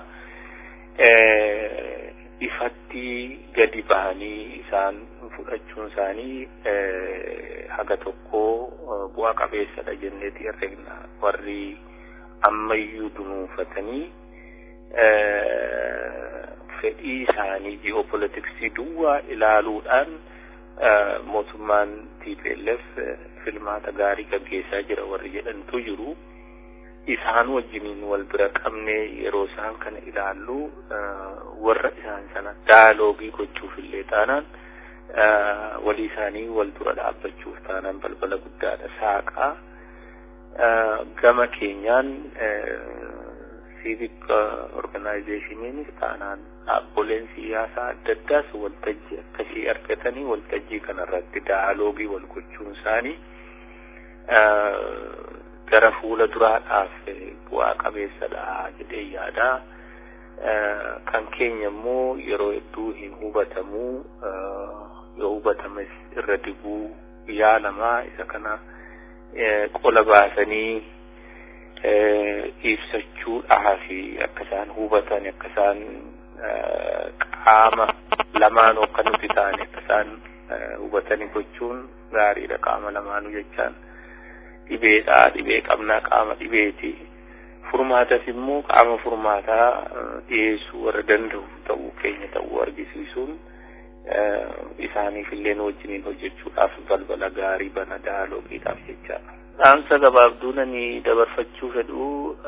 K: ifatti gadi bahanii isaan fudhachuun isaanii haga tokko bu'aa qabeessadha jenneeti herregna. Warri ammayyuu dunuunfatanii fedhii isaanii ji'oopolitiksii duwwaa ilaaluudhaan mootummaan TPLF filmaata gaarii gaggeessaa jira warri jedhantu jiru. Isaan wajjiniin wal bira qabnee yeroo isaan kana ilaallu warra isaan sana daaloogii gochuuf illee taanaan walii isaanii wal dura dhaabbachuuf taanaan balbala guddaadha saaqaa. Gama keenyaan civic organizationiinis taanaan dhaabboleen siyaasaa adda addaas waltajjii akkasii argatanii waltajjii kanarratti daaloogii wal gochuun isaanii gara fuula duraadhaaf bu'aa qabeessadha jedhee yaada. Kan keenya immoo yeroo hedduu hin hubatamu, yoo hubatames irra dibuu yaalamaa. Isa kana qola baasanii ibsachuudhaa fi akka isaan hubatan, akka isaan qaama lamaanuu akka nuti taane akka isaan hubatanii gochuun gaariidha. Qaama lamaanuu jechaan dhibeedha, dhibee qabnaa qaama dhibeeti. Furmaatas immoo qaama furmaataa dhiyeessuu warra danda'u ta'uu keenya ta'uu argisiisuun isaaniif illee wajjiniin hojjechuudhaaf balbala gaarii bana daaloogiidhaaf jechaadha. Dhaamsa gabaabduu ani dabarfachuu fedhu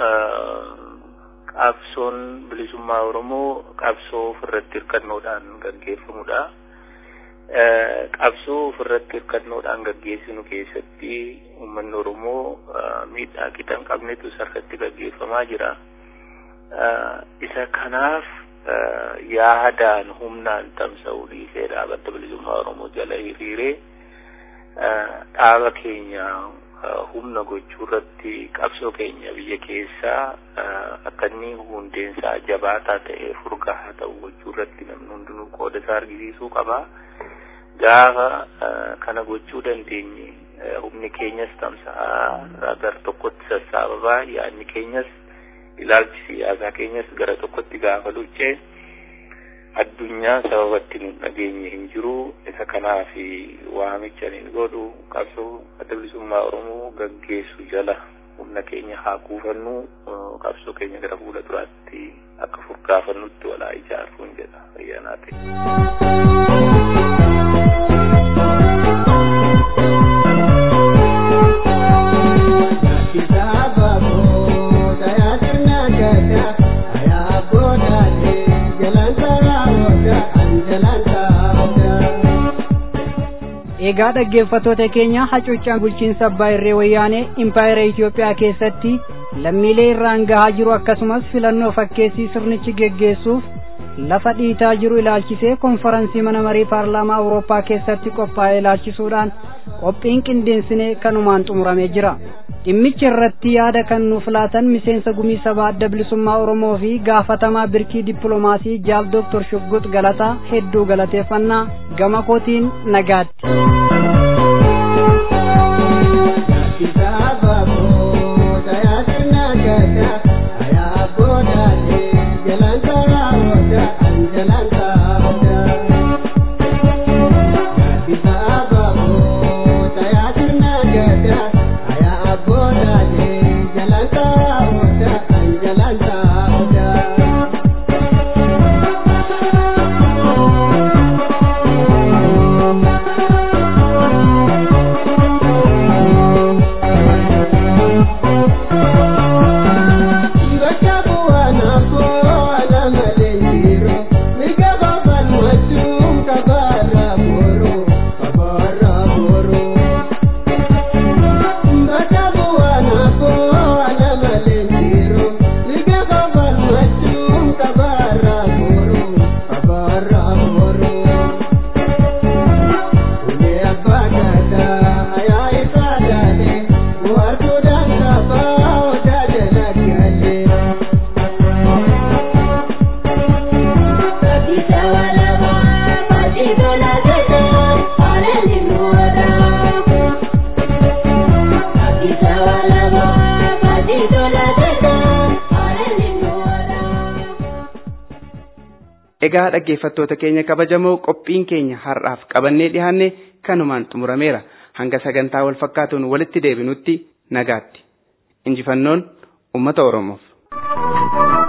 K: qabsoon bilisummaa Oromoo qabsoo ofirratti hirkannoodhaan gaggeeffamudha. Qabsoo ofirratti hirkannoodhaan gaggeessinu keessatti uummanni Oromoo miidhaa qixa hin qabnetu sarratti gaggeeffamaa jira. Isa kanaaf yaadaan humnaan tamsa'uu dhiisee dhaabbata bilisummaa Oromoo jala hiriiree dhaaba keenya humna gochuu irratti qabsoo keenya biyya keessaa akka inni hundeensaa jabaataa ta'ee furgaa ta'u gochuu irratti namni hundinuu qooda isaa argisiisuu qaba. Gaafa kana gochuu dandeenye humni keenyas tamsa'aa gara tokkotti sassaababaa, yaadni keenyas ilaalchi siyaasaa keenyas gara tokkotti gaafa luccee addunyaa sababa ittiin dhageenye hin jiru. Isa kanaaf waamicha ni godhu qabsoo adda bilisummaa Oromoo gaggeessu jala humna keenya haa kuufannu, qabsoo keenya gara fuula duraatti akka furgaafannutti walaa ijaaruun jedha ayyaanaa ta'e.
J: Egaa dhaggeeffattoota keenya hacuuccaan bulchiinsa abbaa irree wayyaanee impaayera Itoophiyaa keessatti lammiilee irraan gahaa jiru akkasumas filannoo fakkeessii sirnichi geggeessuuf lafa dhiitaa jiru ilaalchisee konferansii mana marii paarlaamaa Awurooppaa keessatti qophaa'e ilaalchisuudhaan qophiin qindeessinee kanumaan xumuramee jira. Dhimmicha irratti yaada kan nuuf laatan miseensa gumii sabaa adda bilisummaa Oromoo fi gaafatamaa birkii dippiloomaasii jaal Dr. Shugguut Galataa hedduu galateeffannaa gama kootiin nagaatti.
B: Egaa dhaggeeffattoota keenya kabajamoo qophiin keenya har'aaf qabannee dhiyaanne kanumaan xumurameera. Hanga sagantaa wal fakkaatuun walitti deebinutti nagaatti. Injifannoon uummata Oromoof.